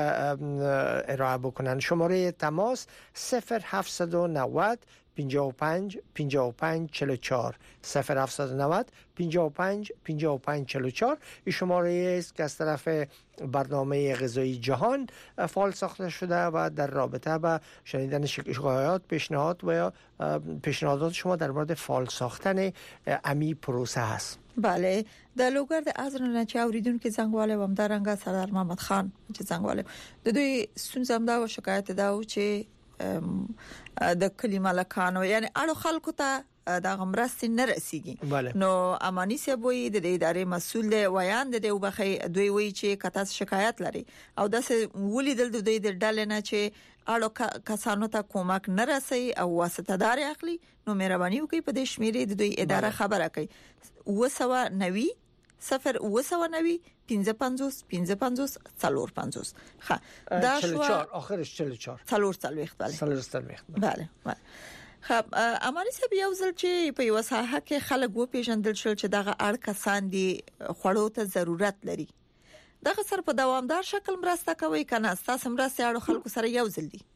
ارائه بکنن. شماره تماس صفر هفتصد و نود پنجاه و پنج پنجاه و پنج چهل و چهار صفر هفتصد و نود پنجاه و پنج پنجاه و پنج چهل و چهار. این شماره است که از طرف برنامه غذایی جهان فعال ساخته شده و در رابطه با شنیدن شکایات پیشنهاد و یا پیشنهادات شما در مورد فعال ساختن امی پروسه هست. بله د لوګر د ازرنه چې اوریدونکو څنګهواله وم درنګا سردار محمد خان چې څنګهواله د دوی سنځم دا شکایت دا و چې د کلمه لکانو یعنی اړو خلکو ته دا غمرستي نه رسیږي نو امانی سبوی د ادارې مسول دی ویان د وبخي دوی وی چې کته شکایت لري او د ولیدل د دوی د ډلې نه چې اړو کسانو ته کومک نه رسي او واسطه دار اخلي نو مهرباني وکړئ په دې شمیرې د دوی اداره خبره کوي وسو نوي صفر وسو نوي پنځه پنځوس پنځه پنځوس څلور پنځوس ها دا شو اخرش چهل و چهار څلور څلويخت بله څلور څلويخت بله بله خب امانی صاحب یو ځل چې په یو ساحه کې خلک و پیژندل شول چې دغه اړ کسان دي خوړو ته ضرورت لري دغه سر په دوامدار شکل مرسته کوي کنه تاسو مرسته اړ خلکو سره یو ځل دي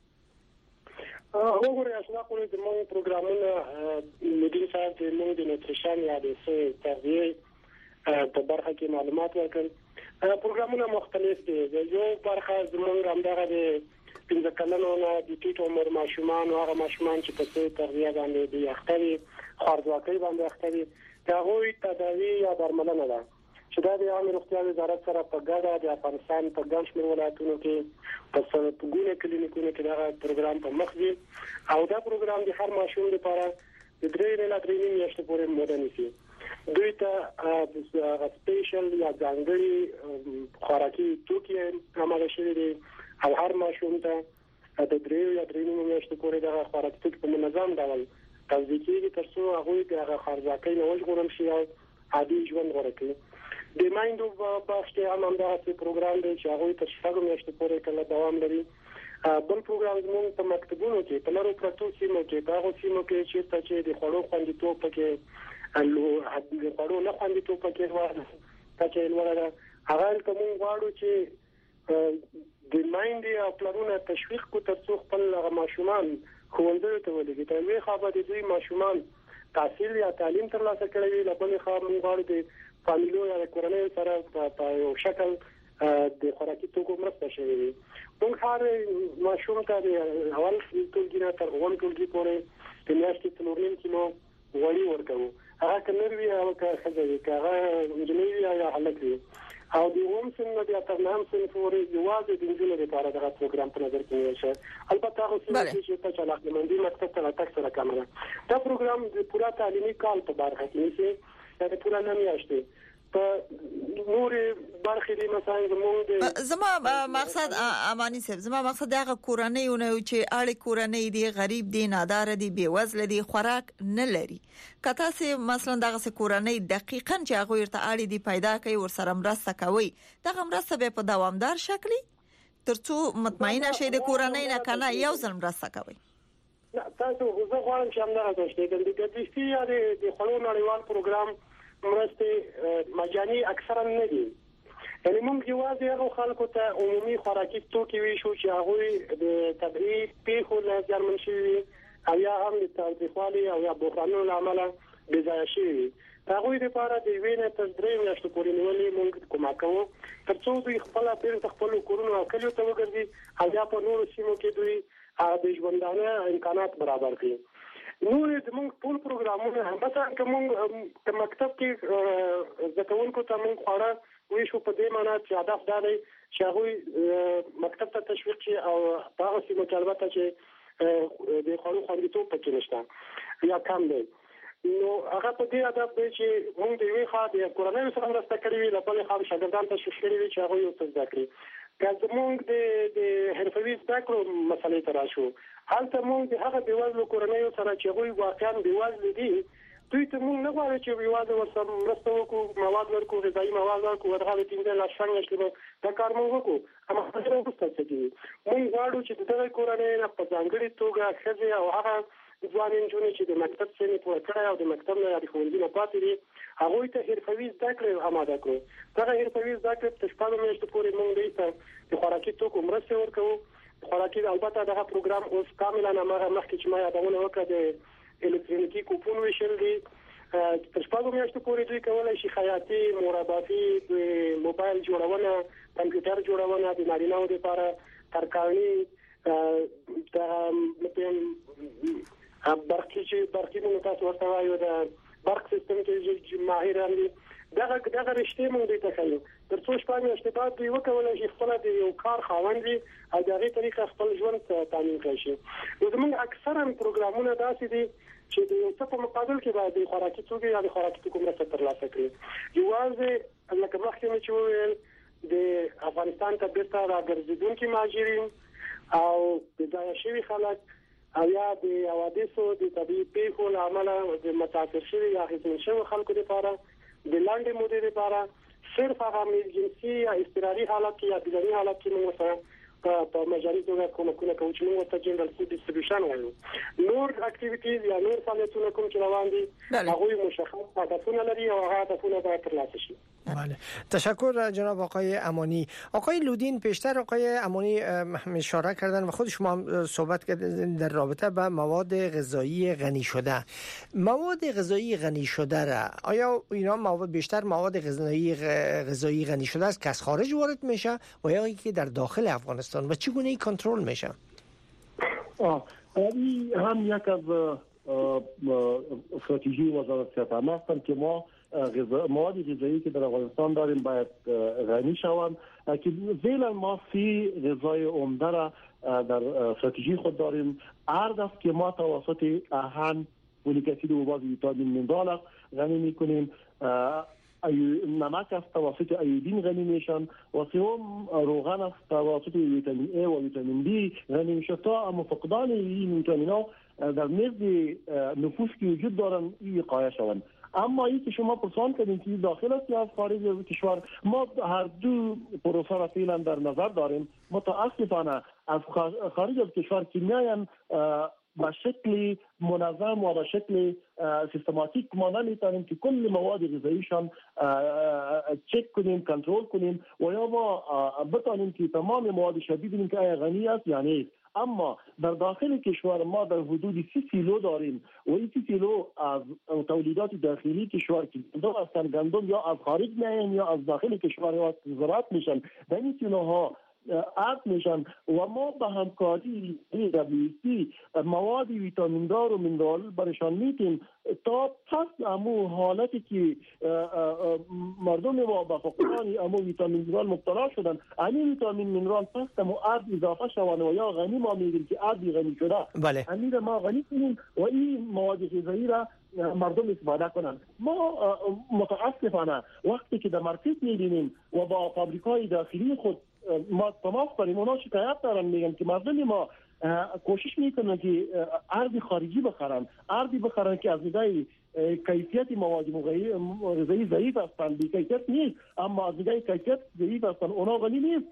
وګورئ اسنا کولی د موږ پروګرامونه مدیر صاحب د موږ د نوټریشن یا د تغذیه په برخه کې معلومات ورکړل پروګرامونه مختلف دي یو برخه زموږ همدغه د پنځه کلنو نه د ټیټ عمر ماشومان او هغه ماشومان چې په تغذیه باندې د اختري خارځواکۍ باندې اختري دا غوي تداوی یا درملنه ده چې دا د عامه روغتیا وزارت سره په ګډه د افغانستان په ګڼ شمېر ولایتونو کې په څلورګونه کلینیکونو کې دا پروګرام په مخ دی او دا پروګرام د هر ماشوم لپاره د درې نه درې میاشتې پورې موده نیسي دوی ته د سپیشل یا ځانګړي خوراکي توکي عمل شوی دي او هر ماشوم ته د درې یا درې میاشتې پورې دا خوراکي توکي په منظم ډول توزیع کیږي ترڅو هغه د خارځواکۍ نه وژغورل شي او عادي ژوند غوړه کړي د مایندو په اړه هم دا پروګرام دی چې هغه تر شپږ میاشتې پورې کله دوام لري بل پروګرام زموږ په مکتبونو کې په لارو پروتو سیمو کې دا سیمو کې چې ته چې د خړو خوندیتوب پکې الو د خړو نه خوندیتوب پکې وایي چې ولر هغه کوم غواړو چې د مایند او پلانونه تشویق کو ترڅو خپل ماشومان خوندې ته ولګي ته وی خبره د دوی ماشومان تحصیل یا تعلیم ترلاسه کړي لکه خو موږ غواړو د فامیلو یا کورنۍ سره په یو شکل د خوراکي توکو مرسته شوي موږ هر ماشوم ته د اول ټولګي نه تر اووم ټولګي پورې د میاشتې څلورم کیلو غوړي ورکوو هغه کنيروي او که خزوي هغه انجنیری یا هلک دی او د اوم سن د تر نام سن پورې یوازې د انجنیری لپاره دغه پروګرام په نظر کې نیول شوی البته هغه چې په چلاک مندي مکتب ته تک سره کامره دا پروګرام د پورا تعلیمي کال په برخه کې نیسي د پورا نه میاشتې په نور برخه دي مثلا زموږ زما مقصد امانی صاحب زما مقصد هغه کورنۍ ونه چې اړ کورنۍ دي غریب دي نادار دي بي وزله دي خوراک نه لري کته سه مثلا دغه کورنۍ دقیقاً چې هغه ورته اړ دي پیدا کوي ور سره مرسته کوي دغه مرسته به په دوامدار شکل ترڅو مطمئن شې د کورنۍ نه کنه یو ځل مرسته کوي. تاسو زه غواړم چې همدغه تشریح د ګډیستي یا د خلکو نړیوال پروګرام مرستې مجاني اکثرا نه دي. یعنی موږ یوازې هغه خلکو ته عمومي خوراکي توکي ویشو چې هغه د طبيعي پیښو له ځارمن شي او یا هم د تاریخوالي او یا بحرانونو لامل بې ځای شي. هغه لپاره د وینې تر درې میاشتو پورې نیولې موږ کومک کوو ترڅو دوی خپل پیرته خپل کورونه او کلیو ته وګرځي او یا په نورو سیمو کې دوی د ژوندانه امکانات برابر کړي. نو د موږ ټول پروګرامونه همدا کوم د مکتب کې ځکهونکو ته موږ خورا ویشو په دې معنی چې هدف دا دی چې هغه مکتب ته تشویق شي او هغه سیمه کې البته چې د خلکو خوندیتوب پکې نشته یا کم دی. نو هغه په دې هدف دی چې موږ د یوې خوا د کورنۍ سره مرسته کړې وي، له بلې خوا شاګردان ته تشویق کړی وي چې هغه یو څه زده کړي. که موږ د د حرفوي زده کړو مسلې ته راشو، هلته موږ د هغه بېوزلو کورنیو سره چې هغوی واقعا بېوزله دي دوی ته موږ نه غواړو چې یوازې ورسره مرسته وکړو، مواد ورکړو، غذایي مواد ورکړو، ورغه د پنځه لاس شپږ میاشتې به دا کار موږ وکړو. اما هغه وروسته څه کوي؟ موږ غواړو چې د دغه کورنۍ نه په ځانګړې توګه ښځې او هغه ځوان نجونې چې د مکتب سنې پوره کړی او د مکتب نه د ښوونځي نه پاتې دي هغوی ته حرفوي زده کړې اماده کړو. دغه حرفوي زده کړې په شپږو میاشتو پورې موږ دوی ته د خوراکي توکو مرستې ورکوو. خوراکي البته دغه پروګرام اوس کاملا مخکې چې ما یادونه وکړه د الکترونیکي کوپون ویشل دي. تر شپږو میاشتو پورې دوی کولی شي خیاطي، مربافي، د موبایل جوړونه، کمپیوټر جوړونه، د نارینه‌و لپاره ترکاڼي، د برقي چې برقي موږ تاسو ورته وایو د برق سیستم کې ماهران دي. دغه دغه رشتې موږ دوی ته ښیو تر څو شپږ میاشتې بعد دوی وکولی شي خپله د یو کار خاوند وي او د هغې طریقه خپل ژوند تامین کړی شي. نو زموږ اکثرا پروګرامونه داسې دي چې د یو څه په مقابل کې باید د خوراکي توکو یا د خوراکي توکو مرسته ترلاسه کړي. یوازې لکه مخکې مې چې وویل د افغانستان ته بیرته راګرځېدونکي مهاجرین او د ځایه شوي خلک او یا د حوادثو د طبیعي پیښو له امله د متاثر شوي یا اغېزمن شوي خلکو لپاره د لنډې مودې لپاره صرف هغه ایمرجنسي یا اضطراري حالت کې یا بیړني حالت کې موږ سره په مجاري توګه کومکونه کوو چې موږ ورته جنرال فود ډیسټریبیوشن وایو. نور اکټیویټیز یا نور فعالیتونه کوم چې روان دي هغوی مشخص هدفونه لري او هغه هدفونه باید ترلاسه شي. بله، تشکر جناب آقای امانی. آقای لودین، پیشتر آقای امانی اشاره کردن و خود شما هم صحبت کردن در رابطه با مواد غذایی غنی شده. مواد غذایی غنی شده را آیا اینا مواد بیشتر مواد غذایی غذایی غنی شده است که از خارج وارد میشه و یا اینکه در داخل افغانستان و چگونه این کنترل میشه؟ آه این هم یک از استراتژی وزارت صحت عامه است که ما غذا مواد غذایی که در افغانستان داریم باید غنی شوند که ذیلا ما سی غذای عمده را در استراتژی خود داریم. ارز است که ما توسط آهن، فولیک اسید و بعض ویتامین مینرال غنی میکنیم. نمک است توسط ایودین غنی میشن و سوم روغن است توسط ویتامین A و ویتامین B غنی میشه. تا اما فقدان این ویتامین‌ها در نزد نفوس که وجود دارن این وقایع شوند. اما این که شما پرسان کردین که داخل است یا از خارج از کشور، ما هر دو پروسه را فعلا در نظر داریم. متاسفانه از خارج از کشور که میاین به شکل منظم و به شکل سیستماتیک ما نمیتونیم که کل مواد غذاییشان چک کنیم، کنترل کنیم و یا ما بتانیم که تمام مواد شدید ببینیم که آیا غنی است یا نیست. اما در داخل کشور ما در حدود سی سیلو داریم و این سی سیلو از تولیدات داخلی کشور که گندم هستند، گندم یا از خارج میاین یا از داخل کشور یا زراعت میشن، در این سیلوها عرض میشن و ما به همکاری دبلیو سی مواد ویتامین دار و مینرال برشان میتیم تا پس امو حالتی که مردم ما به فقدان امو ویتامین مینرال مبتلا شدن، همین ویتامین مینرال پس امو ارد اضافه شوند و یا غنی ما میگیم که ارد غنی شده، بله، همین ما غنی کنیم و این مواد غذایی را مردم استفاده کنند. ما متاسفانه وقتی که در مارکت میبینیم و با فابریکای داخلی خود ما تماس کنیم، اونا شکایت دارن، میگن که مردم ما کوشش میکنن که ارز خارجی بخرن، ارزی بخرن که از نظر کیفیت مواد غذایی ضعیف هستند، بی کیفیت نیست، اما از نظر کیفیت ضعیف هستند، اونا غنی نیستند.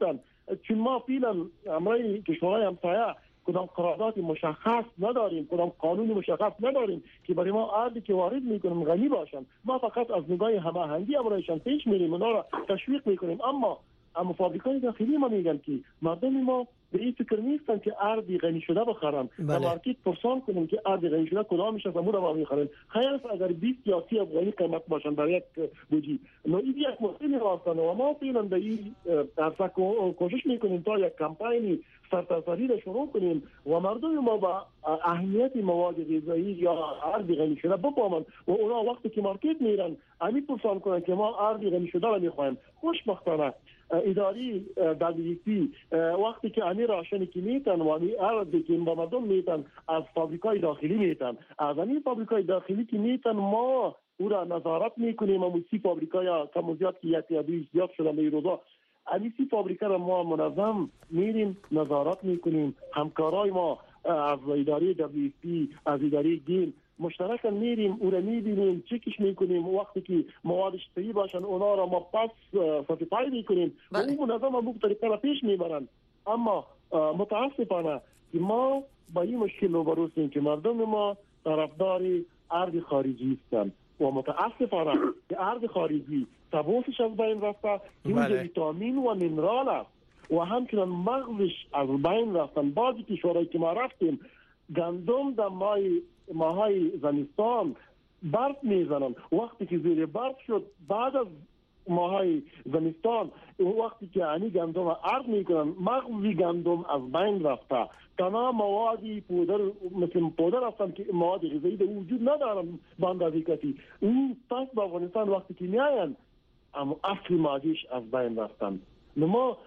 چون ما فعلا امروز کشورهای همسایه کدام قرارداد مشخص نداریم، کدام قانون مشخص نداریم که برای ما ارزی که وارد میکنیم غنی باشن. ما فقط از نگاه هماهنگی امرایشان پیش میریم، اونا را تشویق میکنیم. اما اما فابریکای داخلی ما میگن که مردم ما به این فکر نیستن که ارزی غنی شده بخرن. در مارکت پرسان کنیم که ارزی غنی شده کدامش است، امور ما میخرن. خیر است اگر بیست یا سی افغانی قیمت باشن برای یک بوجی. نو این یک مسئله راستانه و ما فعلا به این عرصه کوشش میکنیم تا یک کمپاینی سرتاسری را شروع کنیم و مردم ما با اهمیت مواد غذایی یا ارزی غنی شده بفهمن و اونا وقتی که مارکت میرن همین پرسان کنن که ما ارزی غنی شده را میخوایم. خوشبختانه اداری دبلیو پی وقتی که امی راشنی که میتن و امی ارزی که با مردم میتن از فابریکای داخلی میتن، از امی فابریکای داخلی که میتن ما او را نظارت میکنیم. و سی فابریکای کم و زیاد که یک یا دوی زیاد شدن به روزا، امی سی فابریکا را ما منظم میریم نظارت میکنیم. همکارای ما از اداره دبلیو پی، از اداره گیم مشترکاً میریم او را میبینیم، چکش میکنیم. وقتی که موادش صحیح باشن اونا را ما پس سرتیفای میکنیم و اون منظم هم به طریقه را پیش میبرن. اما متاسفانه که ما با این مشکل روبرو هستیم که مردم ما طرفدار ارز خارجی هستند و متاسفانه که ارز خارجی تبوسش از بین رفته، این ویتامین و منرال است و همچنان مغزش از بین رفتن. بعضی کشورهایی که ما رفتیم گندم در مای ماهای زمستان برف میزنن، وقتی که زیر برف شد بعد از ماهای زمستان وقتی که انی گندم ارد میکنن مغزی گندم از بین رفته. تمام موادی پودر مثل پودر هستن که مواد غذایی در وجود ندارن به اندازه کافی. این پس به افغانستان وقتی که میاین اما اصل مادیش از بین رفتن. ما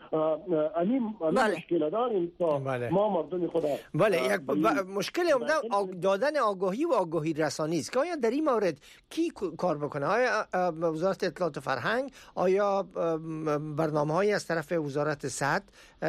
امی مشکل داریم تا ما مردم خود بله یک مشکل عمده دادن آگاهی و آگاهی رسانی است که آیا در این مورد کی کار بکنه؟ آیا وزارت اطلاعات و فرهنگ، آیا برنامه‌هایی از طرف وزارت صحت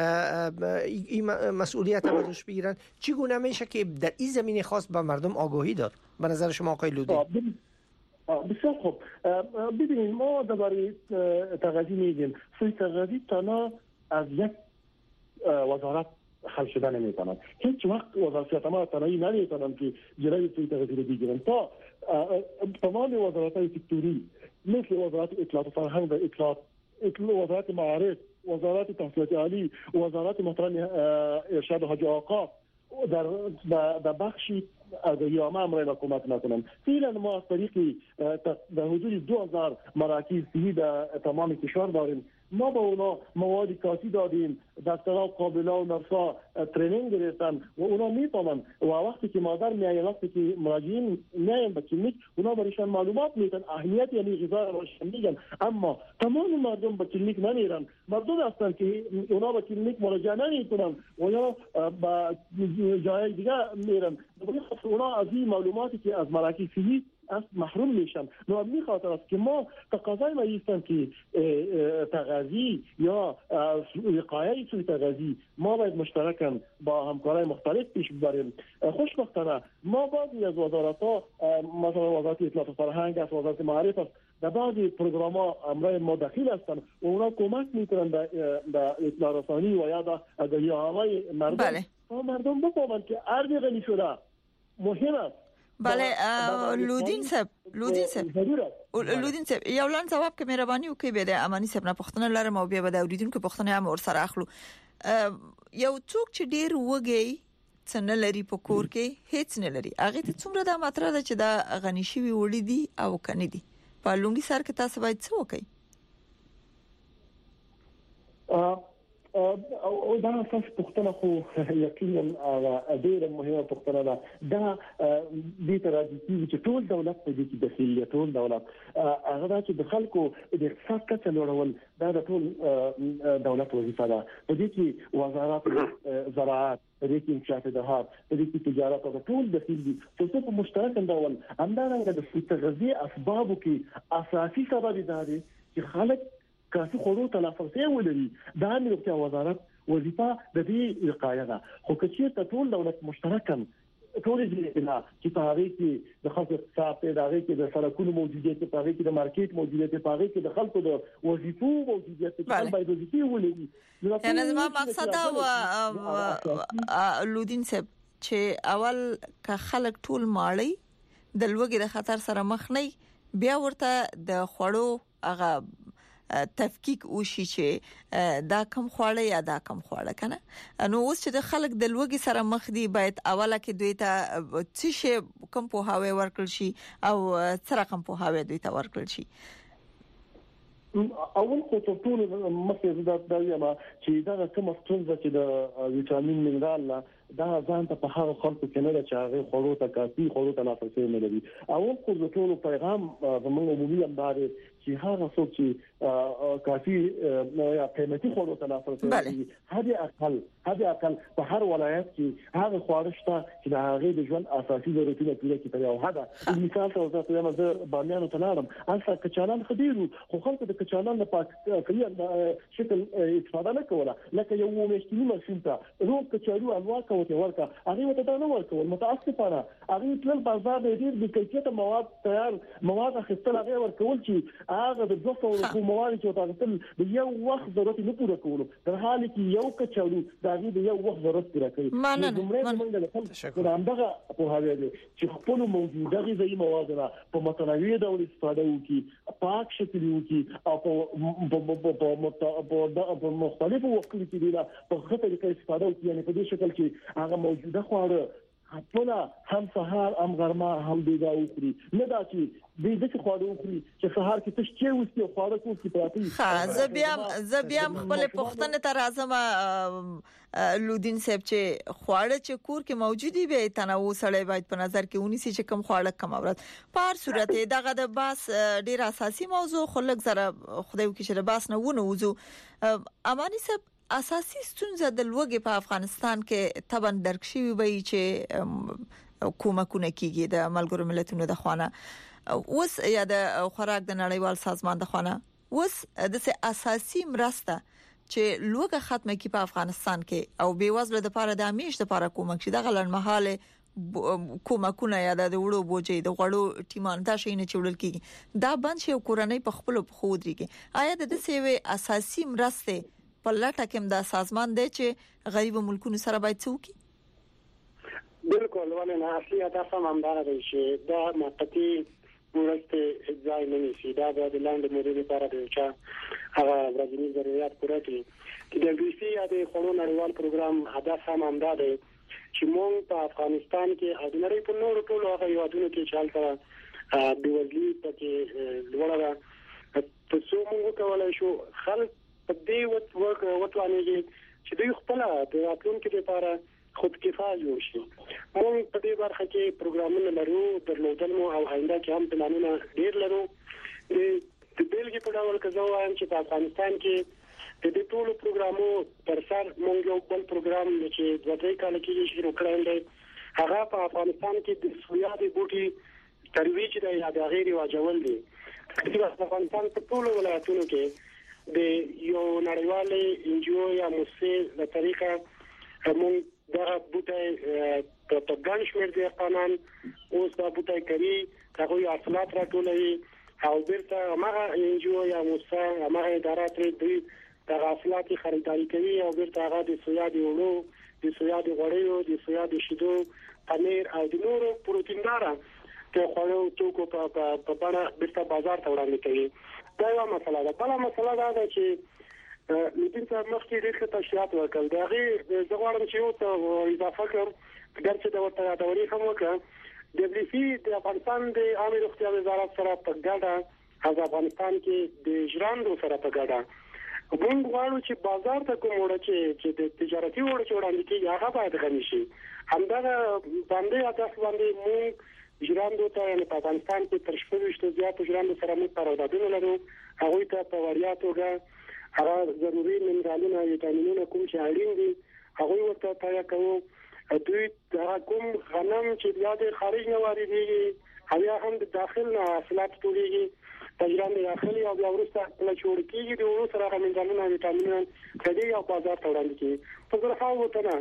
این مسئولیت رو دوش بگیرن؟ چگونه میشه که در این زمینه خاص به مردم آگاهی داد به نظر شما آقای لودی؟ بسیار خوب. ببینید ما درباره تغذیه میگیم. سوی تغذیه تنها از یک وزارت حل شده نمیتونن. هیچ وقت وزارت ما تنهایی نمیتونن که جلوی سوی تغذیه رو بگیرن. تا تمام وزارت‌های سکتوری مثل وزارت اطلاعات و فرهنگ و اطلاعات، وزارت معارف، وزارت تحصیلات عالی، وزارت محترم ارشاد حاج آقا در در بخشی ادعیامه امرای حکومت نکنند. فعلا ما از طریق در حدود دو هزار مراکز صحی در تمام کشور داریم. ما با اونا مواد کافی دادیم، دکترها قابلا و نرسا ترینینگ گرفتن و اونا میفهمن و وقتی که مادر میایه، وقتی که مراجعین میاین به کلینیک اونا برایشان معلومات میدن، اهمیت یعنی غذا رو میگن. اما تمام مردم به کلینیک نمیرن. مردم هستن که اونا به کلینیک مراجعه نمیکنن و یا به جای دیگه میرن. اونا از این معلوماتی که از مراکز صحی از محروم میشن. نو همین خاطر است که ما تقاضای ما ایستن که تغذیه یا وقایه سوی تغذیه ما باید مشترکاً با همکارای مختلف پیش ببریم. خوشبختانه ما بعضی از وزارت‌ها مثلا وزارت اطلاعات و فرهنگ است، وزارت معارف است، در بعضی پروگرام‌ها امرای ما دخیل هستن و اونا کمک میکنن در اطلاع رسانی و یا در آگاهی مردم. بله. مردم بفهمن که ارز غنی شده مهم است. بله لودین صاحب لودین صاحب لودین صاحب یو لاند جواب کې مهرباني وکړئ به د امانی صاحب نه پوښتنه لرم او بیا به د اوریدونکو پوښتنه هم ورسره اخلو. یو څوک چې ډیر وږي څنګه لري په کور کې هیڅ نه لري هغه ته څومره د ماتره ده چې دا غنی شوی وړي دي او کني دي په لونګي سر کې تاسو باید څه وکړئ؟ او دا اساس پوښتنه خو یقینا ډیره مهمه پوښتنه ده. دا د ترازیتي چې ټول دولت په دې کې دخیل ټول دولت هغه دا چې د خلکو د اقتصاد کچه لوړول دا د ټول دولت وظیفه ده. په دې کې وزارت زراعت، په دې کې انشاءات دهات، په دې کې تجارت او ټول دخیل دي. څه په مشترک ډول همدارنګه د تغذیه اسبابو کې اساسي سبب دا دی چې خلک کافي خورو تلافرسي ولري. دا د روغتیا وزارت وظیفه د دې وقایه ده. خو که چیرته ټول دولت مشترکاً ټول دي نه چې په هغه کې د خلکو اقتصاد په هغه کې د سړکونو موجودیت په هغه کې د مارکیټ موجودیت په هغه کې د خلکو د وظیفو موجودیت په هغه باندې وظیفې ولري. یعنی زما مقصد او لودین صاحب چې اول که خلک ټول ماړی د لوګي د خطر سره مخ نه بیا ورته د خوړو هغه تفکیک وشي چې دا کم خواړه یا دا کم خواړه کنه نو اوس چې د خلک د لوګي سره مخ دي باید اوله کې دوی ته څه شی کم په هاوی ورکړ شي او څه رقم په هاوی دوی ته ورکړ شي. اول خو ته ټول مخکې زده دا یم چې دا کوم ستونزه چې د ویټامین منرال دا ځان ته په هغه خلکو کې نه چې هغه خورو ته کافي خورو ته لاسرسي نه لري. اول خو د ټول پیغام زموږ عمومي اندار چې هغه څوک چې کافي یا قیمتي خورو ته لاسرسي لري هغه اقل هغه اقل په هر ولایت کې هغه خورشته چې د هغه د ژوند اساسي ضرورتونه پوره کړي او هغه مثال ته زه یم زه باندې ته لارم اصلا کچالان خديرو خو خلک د کچالان په کلیه شکل استفاده نه کوله لکه یو مشکلی ماشين ته روغ کچالو انواع ته ورکا هغه ته دا نه ورکول متاسفانه هغه تل بازار د ډیر د کیفیت مواد تیار مواد اخیستل هغه ورکول چې هغه د دوه سوه مواد چې تاسو د یو وخت ضرورت نه پوره کول در حال کې یو کچالو دا د یو وخت ضرورت پوره کوي. زموږ موږ له خپل همدغه په هغه دي چې خپل موجوده غذایی مواد را په متنوع ډول استفاده وکړي پاک شکل وکړي او په مختلفو وختونو کې دی په خپل طریقې استفاده وکړي یعنی په دې شکل چې هغه موجوده خواړه خپل هم سهار هم غرمه هم بیګا وخوري نه دا چې دې د خواړو وخوري چې سهار کې تاسو چې وستي خواړه کوم کې پراتی. ها زبيام زبيام خپل پښتنه تر اعظم لودین صاحب چې خواړه چې کور کې موجودي وي تنوع سره باید په نظر کې ونیسي چې کم خواړه کم اورات په صورت دغه د باس ډیر اساسي موضوع خلک زره خدای وکړي چې باس نه ونه وځو. امانی صاحب اساسي ستونزه د لوګي په افغانستان کې تبن درک شوی وي چې کومکونه کیږي د ملګرو ملتونو د خوانه اوس یا د خوراک د نړیوال سازمان د خوانه اوس د اساسي مرسته چې لوګه ختمه کی په افغانستان کې او بیوزله د لپاره د امیش د لپاره کومک شي د غلن محاله کومکونه یا د وړو بوجي د غړو ټیمان دا شي نه چوړل کیږي دا بند شي کورنۍ په خپل په خود لري آیا د دې اساسي مرسته په لټه کې دا سازمان دی چې غریب ملکونو سره باید څوکي؟ بالکل ولنه اصلي هدف هم همدار دی چې دا موقتی مرسته ځای نه نشي دا د لاندې موري لپاره دی چې هغه ورځنی ضرورت پوره کړي چې د بي سي یا د خلونو نړیوال پروګرام هدف هم همدار دی چې موږ په افغانستان کې د نړۍ په نورو ټولو هغه یوادونو کې چې حالته بېوزلي پکې لوړه ده په څو موږ کولای شو خلک په دې وخت ورک وټوانېږي چې دوی خپل د راتلونکي لپاره خود کفایه جوړ شي. موږ په دې برخه کې پروګرامونه لرو درلودل مو او آینده کې هم پلانونه ډیر لرو. د بیلګې په ډول کې زه وایم چې په افغانستان کې د دې ټولو پروګرامونو تر سر موږ یو بل پروګرام چې د دې کال کې شروع کړل دی هغه په افغانستان کې د سویا د بوټي ترویج دی یا د غیر واجول دی. په افغانستان په ټولو ولایتونو کې د یو نړیوالې انجیو یا مؤسسې د طریقه موږ دا بوټي په ګڼ شمېر دي قانون اوس دا بوټي کوي هغه یې اصلاحات راټولوي او بیرته هغه انجیو یا مؤسسه هغه اداره ترې دوی د اصلاحاتي خریداري کوي او بیرته هغه د سویا دی وړو د سویا دی غوړیو د سویا دی شیدو پنیر او د نورو پروتیندارا ته خورو توکو په په بڼه بیرته بازار ته وړاندې کوي. دا یو مسله ده. بل مسله دا ده چې لودین صاحب مخکې ډېر ښه تشریحات ورکړل د هغې زه غواړم چې یو څه اضافه کړم ګرچې د ورته یادونې هم وکړم د بي سي د افغانستان د عامه روغتیا وزارت سره په ګډه او افغانستان کې د ژرندو سره په ګډه موږ غواړو چې بازار ته کوم وړ چې د تجارتي وړ چې وړاندې کیږي هغه باید غني شي. همدغه باندې هدف باندې موږ ژرندو ته یعنې په افغانستان کې تر شپږ زیاتو ژرندو سره موږ قراردادونه لرو هغوی ته په وړیا توګه هغه ضروري منرالونه او ویټامینونه کوم چې اړین دي هغوی ورته تایید کوو. دوی دا کوم غنم چې بیا د خارج نه واردېږي او یا هم د داخل نه حاصلات ټولېږي د ژرندې داخلي او بیا وروسته کله چې وړ کېږي د وړو سره هغه منرالونه او ویټامینونه کډي او بازار ته وړاندې کېږي. په زرهاوو تنه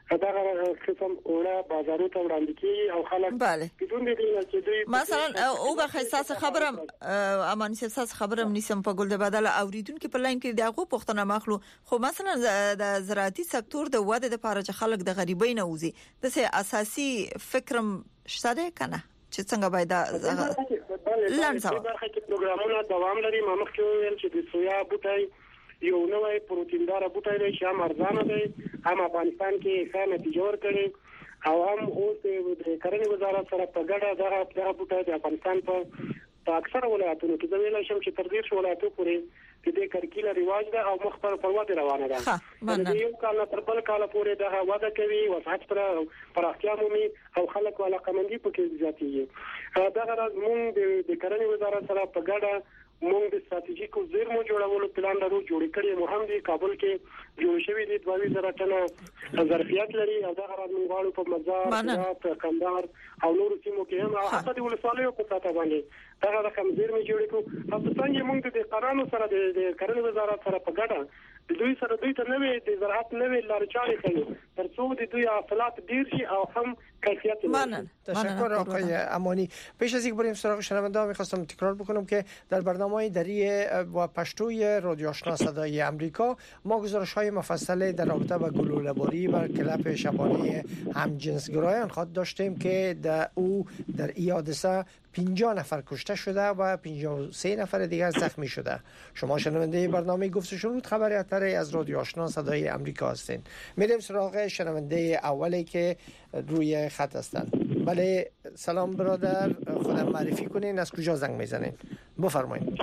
دا قسم اوله بازارو ته وړاندې کیږي او خلک بدون دې نه چې دوی مثلا اوګه حساس خبره امان حساس خبره نسم په ګل د بدل اوریدونکو په لاین کې دغه پښتنه مخلو خو مثلا د زراعتي سکتور د وده لپاره چې خلک د غریبۍ نه وځي د سه اساسي فکرم شته کنه چې څنګه باید لانڅو برخه کې پروګرامونه دوام لري ما مخکې ویل چې د سویا بوټي یو نوې پروتیندار بوټی دی چې هم ارزانه دی هم افغانستان کې ښه نتیجه ورکړي او هم اوس د کرنې وزارت سره په ګډه دغه دغه بوټی د افغانستان په په اکثره ولایتونو کې د ویل شم چې تر دې ولایتونو پورې د دې کرکیله رواج ده او مخ پر پرواز روانه ده د یو کال تر بل کال پورې دغه وده کوي وسعت پر پراختیا مومي او خلک ولا قمندي پکې زیاتېږي دغه راز موږ د کرنې وزارت سره په ګډه موږ د ستراتیژیکو زیرمو جوړولو پلان لرو جوړ کړی مو هم د کابل کې جوړ شوی د دوه زره ټنه ظرفیت لري او دا غواړو موږ په مزار په کندهار او نور سیمو کې هم حتی د ولسوالیو په ساته باندې دا رقم زیرمې جوړ کړو او څنګه موږ د قانون سره د کرنې وزارت سره په ګډه د دوی سره دوی ته نوې د زراعت نوې لارې چارې کوي ترڅو د دوی حاصلات ډیر شي او هم کیفیت لري. تشکر آقای امانی. پیش از اینکه بریم سراغ شنونده ها می‌خواستم تکرار بکنم که در برنامه دری و پشتوی رادیو آشنا صدای آمریکا ما گزارش‌های مفصل در رابطه با گلوله‌باری و کلپ شبانه همجنسگرایان خواهد داشتیم که در او در این حادثه پنجاه نفر کشته شده و پنجاه و سه نفر دیگر زخمی شده. شما شنونده برنامه گفت و شنود خبری اتری از رادیو آشنا صدای آمریکا هستین. میریم سراغ شنونده اولی که روی خط هستن. بله سلام برادر، خودم معرفی کنین، از کجا زنگ میزنین؟ بفرمایید.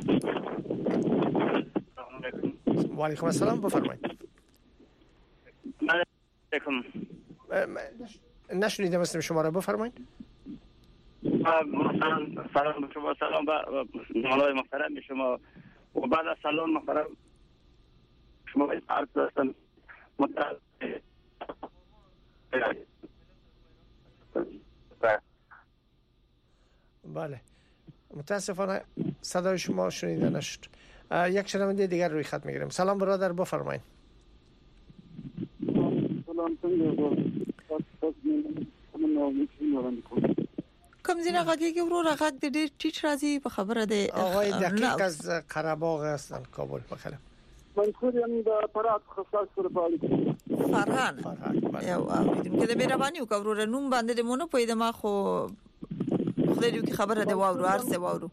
و علیکم السلام، بفرمایید. علیکم. نشنیدم اسم شما را، بفرمایید. سلام سلام شما، سلام با مولای محترم شما و بعد از سلام محترم شما عرض داشتم متأسف. بله متاسفانه صدای شما شنیده نشد. یک شنونده دیگر روی خط میگیریم. سلام برادر، بفرمایید. سلام څنګه کوم ځینې غږی که ورو غږ د ډیر ټیټ راځي په خبره ده. آقای دقیق از قره‌باغ هستن، کابل. بخیر. منصور یم د فرات خصاص پر پالیسی. فرهان. فرهان. یو اوریدم که د مهرباني وکړو نوم باندې مونږ په دې ما خو خدای دې کی خبره ده واورو ارسه واورو.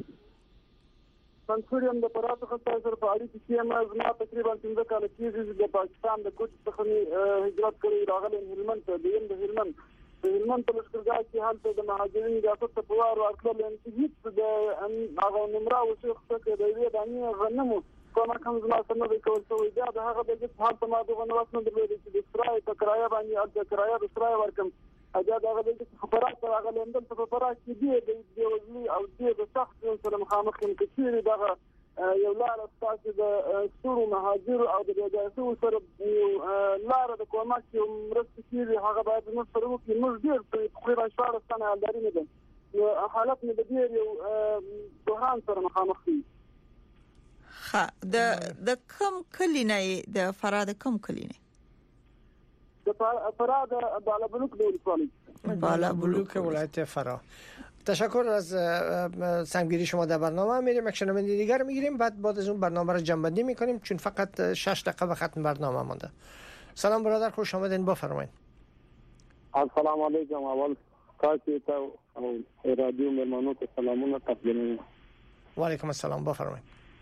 منصور یم د فرات خصاص پر پالیسی چې ما زما تقریبا څنګه کال کې د پاکستان د کوچ څخه هجرت کړی راغلی هلمند ته، د هلمند د هلمند په لښکرګاه کې حالت د مهاجرینو ریاست ته په وار ورکړل چې هیڅ د هغه نمره او شیخ څخه د دې باندې غنمو کومه کوم ځما سره د کول شوې دا د هغه د حالت ما دغه نوښت نه درلود چې د سرای په کرایه باندې د کرایه د سرای ورکم اجازه دغه د خبرات هغه لندن په فرات کې دی د وزنی او د شخص سره مخامخ کېږي دغه یو لار تاسو د ستورو مهاجر او د جاسو سره لار د کومک یو مرسته کیږي هغه باید موږ سره وکړو. موږ ډیر تقریبا شواره سنه لري نه ده حالت نه د ډیر یو بحران سره مخامخ دي. ها د د کم کلینه د فراد کم کلینه د فراد بالا بلوک د ولسوالی بالا بلوک ولایت فرا. تشکر از سمگیری شما در برنامه. میریم یک شنونده دیگر میگیریم، بعد بعد از اون برنامه رو جنبندی میکنیم چون فقط شش دقیقه به ختم برنامه مونده. سلام برادر، خوش آمدین، بفرمایید. السلام علیکم. اول تاسو ته رادیو مهمانو ته سلامونه تقدیم. و علیکم السلام، بفرمایید.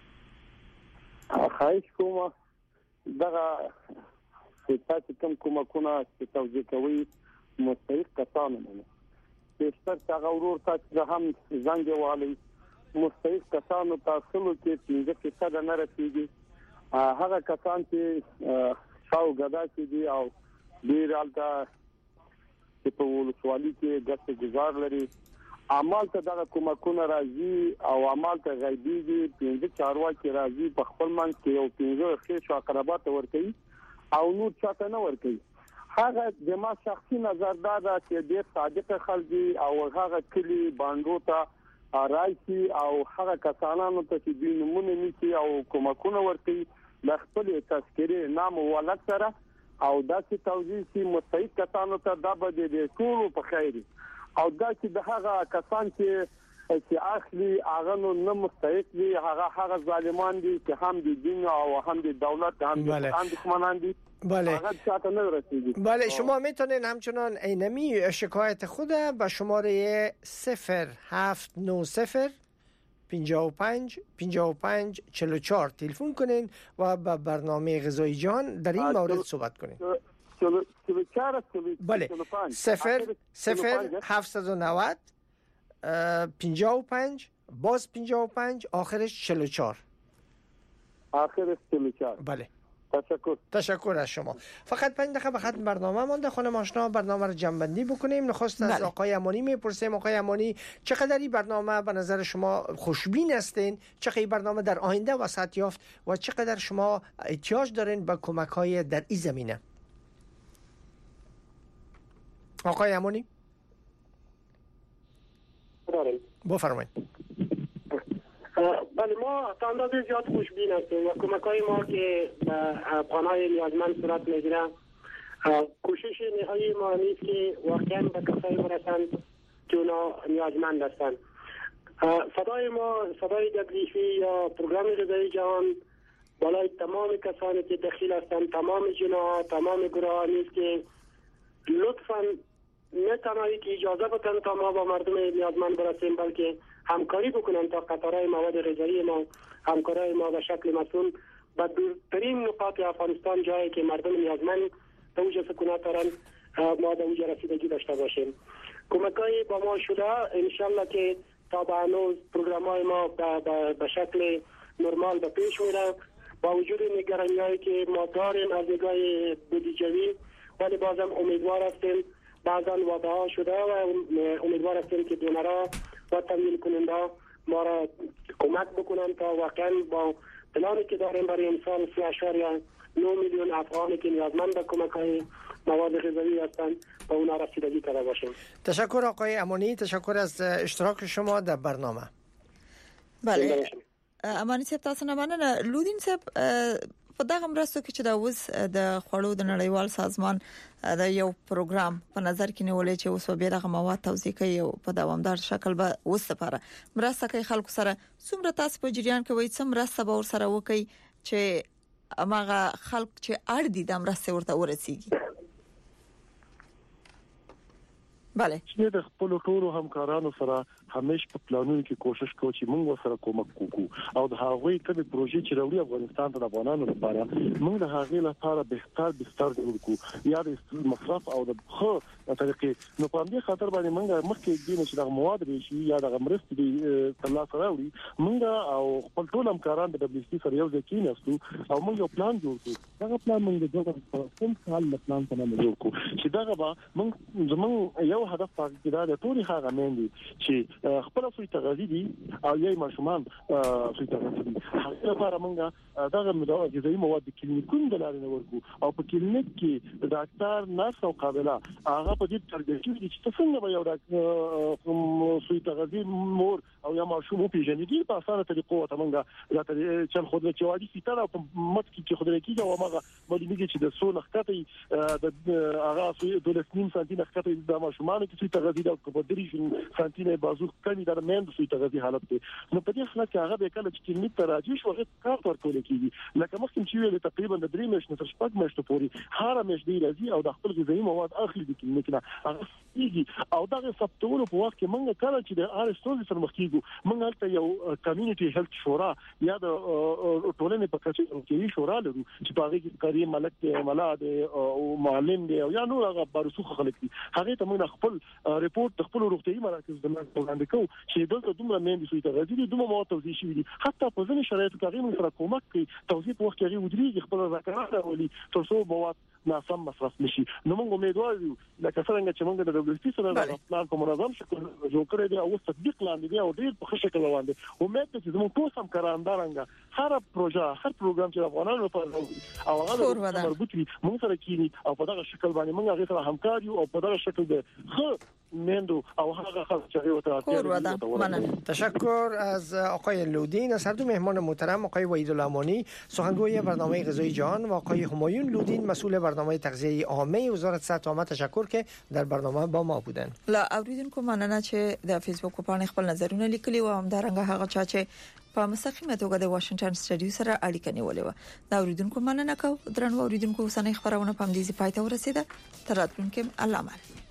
خواهش کوم دغه تاسو کوم کومه چې توضیح کوي مستحق کسانو نه بیشتر څنګه ورور تاسو هم زنګ والی مستحق کسانو تاسو کې څنګه چې څنګه نه رسیدي هغه کسان چې شاو غدا چې دی او ډیر الته چې په ولسوالۍ کې ګټه گزار لري عمل ته دغه کومکونه راځي او عمل ته غیبي دي پنځه چارواکي راځي په خپل منځ کې یو پنځه ښه شاکرابات ورکوي او نور چاته نه ورکوي. هغه د ما شخصي نظر دا ده چې ډېر صادق خلک او هغه کلی باندې ته راځي او هغه کسانانو ته چې د نمونه نیسي او کومکونه ورکوي د خپل تذکرې نام او ولادت سره او دا چې توضیح سي مستحق کسانو ته دا به د ټول په خیر او دا چې د هغه کسان چې چې اخلي هغه نو نه مستحق دي هغه هغه ظالمان دي چې هم د دین او هم د دولت هم د دښمنان دي بله هغه چاته نه رسیدي. بله شما میتونین همچنان اینمی شکایت خود به شماره صفر هفت نه صفر پنجاه و پنج پنجاه و پنج چهل و چهار تلفن کنین و به برنامه غذای جان در این مورد صحبت کنین. بله صفر صفر هفتصد و نود پنجاه و پنج باز پنجاه و پنج آخرش چهل و چهار آخرش چهل و چهار. بله تشکر تشکر از شما. فقط پنج دقیقه به ختم برنامه مونده. خانم آشنا برنامه رو جمع‌بندی بکنیم. نخست از آقای امانی میپرسیم آقای امانی چقدر این برنامه به نظر شما خوشبین هستین؟ چقدر این برنامه در آینده وسعت یافت و چقدر شما احتیاج دارین به کمک‌های در این زمینه؟ آقای امانی بفرمایید. بله ما تا اندازه زیاد خوشبین هستیم و کمک‌های ما که به افغان‌های نیازمند صورت می‌گیره کوشش نهایی ما نیست که واقعاً به کسایی برسند که اونا نیازمند هستند. صدای ما صدای دبلیفی یا پروگرام غذای جهان بالای تمام کسانی که دخیل هستند، تمام جناح، تمام گروه نیست که لطفاً نه تنهایی که اجازه بدن تا ما با مردم نیازمند برسیم بلکه همکاری بکنن تا قطارهای مواد غذایی ما همکارای ما به شکل مسئول به دورترین نقاط افغانستان جایی که مردم نیازمند به اوج سکونت دارن ما به اوج رسیدگی داشته باشیم. کمک‌های با ما شده انشالله که تا به هنوز پروگرام‌های ما به شکل نرمال به پیش میره با وجود نگرانی‌هایی که ما داریم از نگاه بودجه‌ای ولی بازم امیدوار هستیم بعضا وعده‌ها شده و امیدوار هستیم که دونرها و تمویل کننده ما را کمک بکنن تا واقعا با پلانی که داریم برای امسال سه اشاریه نه میلیون افغانی که نیازمند به کمک‌های مواد غذایی هستند با اونا رسیدگی کرده باشیم. تشکر آقای امانی، تشکر از اشتراک شما در برنامه. بله امانی صاحب تاسو نه مننه. لودین صاحب په دغه مرستو کې چې د اوس د خړو د نړیوال سازمان د یو پروګرام په نظر کې نیولې چې اوس به دغه مواد توزیع کوي او په دوامدار شکل به اوس لپاره مرسته کوي خلکو سره څومره تاسو په جریان کې وایي څومره مرسته به ور سره وکړي چې هغه خلک چې اړ دي د مرسته ورته ورسیږي؟ بله چې د خپل ټولو همکارانو سره همیشه په پلانونو کې کوشش کوو چې موږ سره کومک وکړو او د هغوی کله پروژې چې راوړي افغانستان ته د افغانانو لپاره موږ د هغې لپاره بهتر بستر جوړ کړو یا د مصرف او د خو طریقې نو په دې خاطر باندې موږ مخکې دې چې د مواد ریشي یا د مرستې د ترلاسه راوړي موږ او خپل ټول همکاران د دبليو سي سره یو ځای کېناستو او موږ یو پلان جوړ کړو. دا پلان موږ د دوه کوم کال پلان په نامه جوړ کړو چې دا به موږ زموږ یو هدف پاتې دا د ټول هغه مېندې چې خپل سوی تغذیه دي او یې ماشومان سوی تغذیه دي هغه لپاره موږ دا غوډه غذایی مواد د کلینیکونو د لارې نه ورکو او په کلینیک کې د ډاکټر نرس او قابله هغه په دې ترګټي دي چې څنګه به یو د سوی تغذیه مور او یا ماشوم په جنګي په اسانه طریقو ته موږ راته چې خود چې وادي ستاره په مت کې چې خدای کېږي او هغه مولینګي چې د سول خطه د هغه سوی د لسنیم سانتي خطه د ماشومان کې سوی تغذیه د په درې سانتي بازو کمی در مند سوی تغذیه حالت دی نو په دې حالت کې هغه به کله چې کلینیک ته راځي شو هغه کار ورکول کېږي لکه مخکې چې ویل تقریبا د درې میاشتې تر شپږ میاشتې پورې هر میاشت دی راځي او د خپل غذایی مواد اخلي د کلینیک نه هغه کېږي او دا ثبتولو په وخت کې موږ کله چې د ار اس سره مخ کېږو موږ هلته یو کمیونټي هیلث شورا یا د ټولنې په کچه کې شورا لرو چې په هغه کې کاری ملک ملاد او معلم دی او یا نور هغه بارسوخ خلک دي هغه ته موږ خپل ریپورت د خپل روغتيایي مراکز د موږ وړاندې کوو چې دلته دومره مېندې سوی تغذیه دي دومره مواد توزیع شوي دي حتی په ځینې شرایطو کې هغه موږ سره کومک کوي توزیع په وخت کې هغه ودرېږي خپل ذکرات راولي تر څو مواد ناسم مصرف نشي نو موږ امیدوار یو لکه څنګه چې موږ د دبليو سي سره د پلان په منظم شکل جوړ کړی دی او تطبیق لاندې دی او ډیر په ښه شکل روان دی امید ده چې زموږ ټول همکارانو هر پروژه هر پروګرام چې افغانانو لپاره او هغه مربوط وي موږ سره کېنی او په دغه شکل باندې موږ هغه سره همکار یو او په دغه شکل د ښه میندو او هغه خلک چې ورته تشکر از آقای لودین. از هر دو مهمان محترم آقای وحید الامانی سخنگوی برنامه غذایی جهان و آقای همایون لودین مسئول برنامه تغذیه عامه وزارت صحت عامه تشکر که در برنامه با ما بودن. لا اوریدونکو مننه چې د فیسبوک په خپل نظرونه لیکلي و هم درنګ هغه چا چې په مستقیمه توګه د واشنگټن سټډیو سره اړیکه نیولې و. دا اوریدونکو مننه کو درنو اوریدونکو سنې خبرونه په دې ځای پاتې ورسیده. تر راتلونکي الله مل.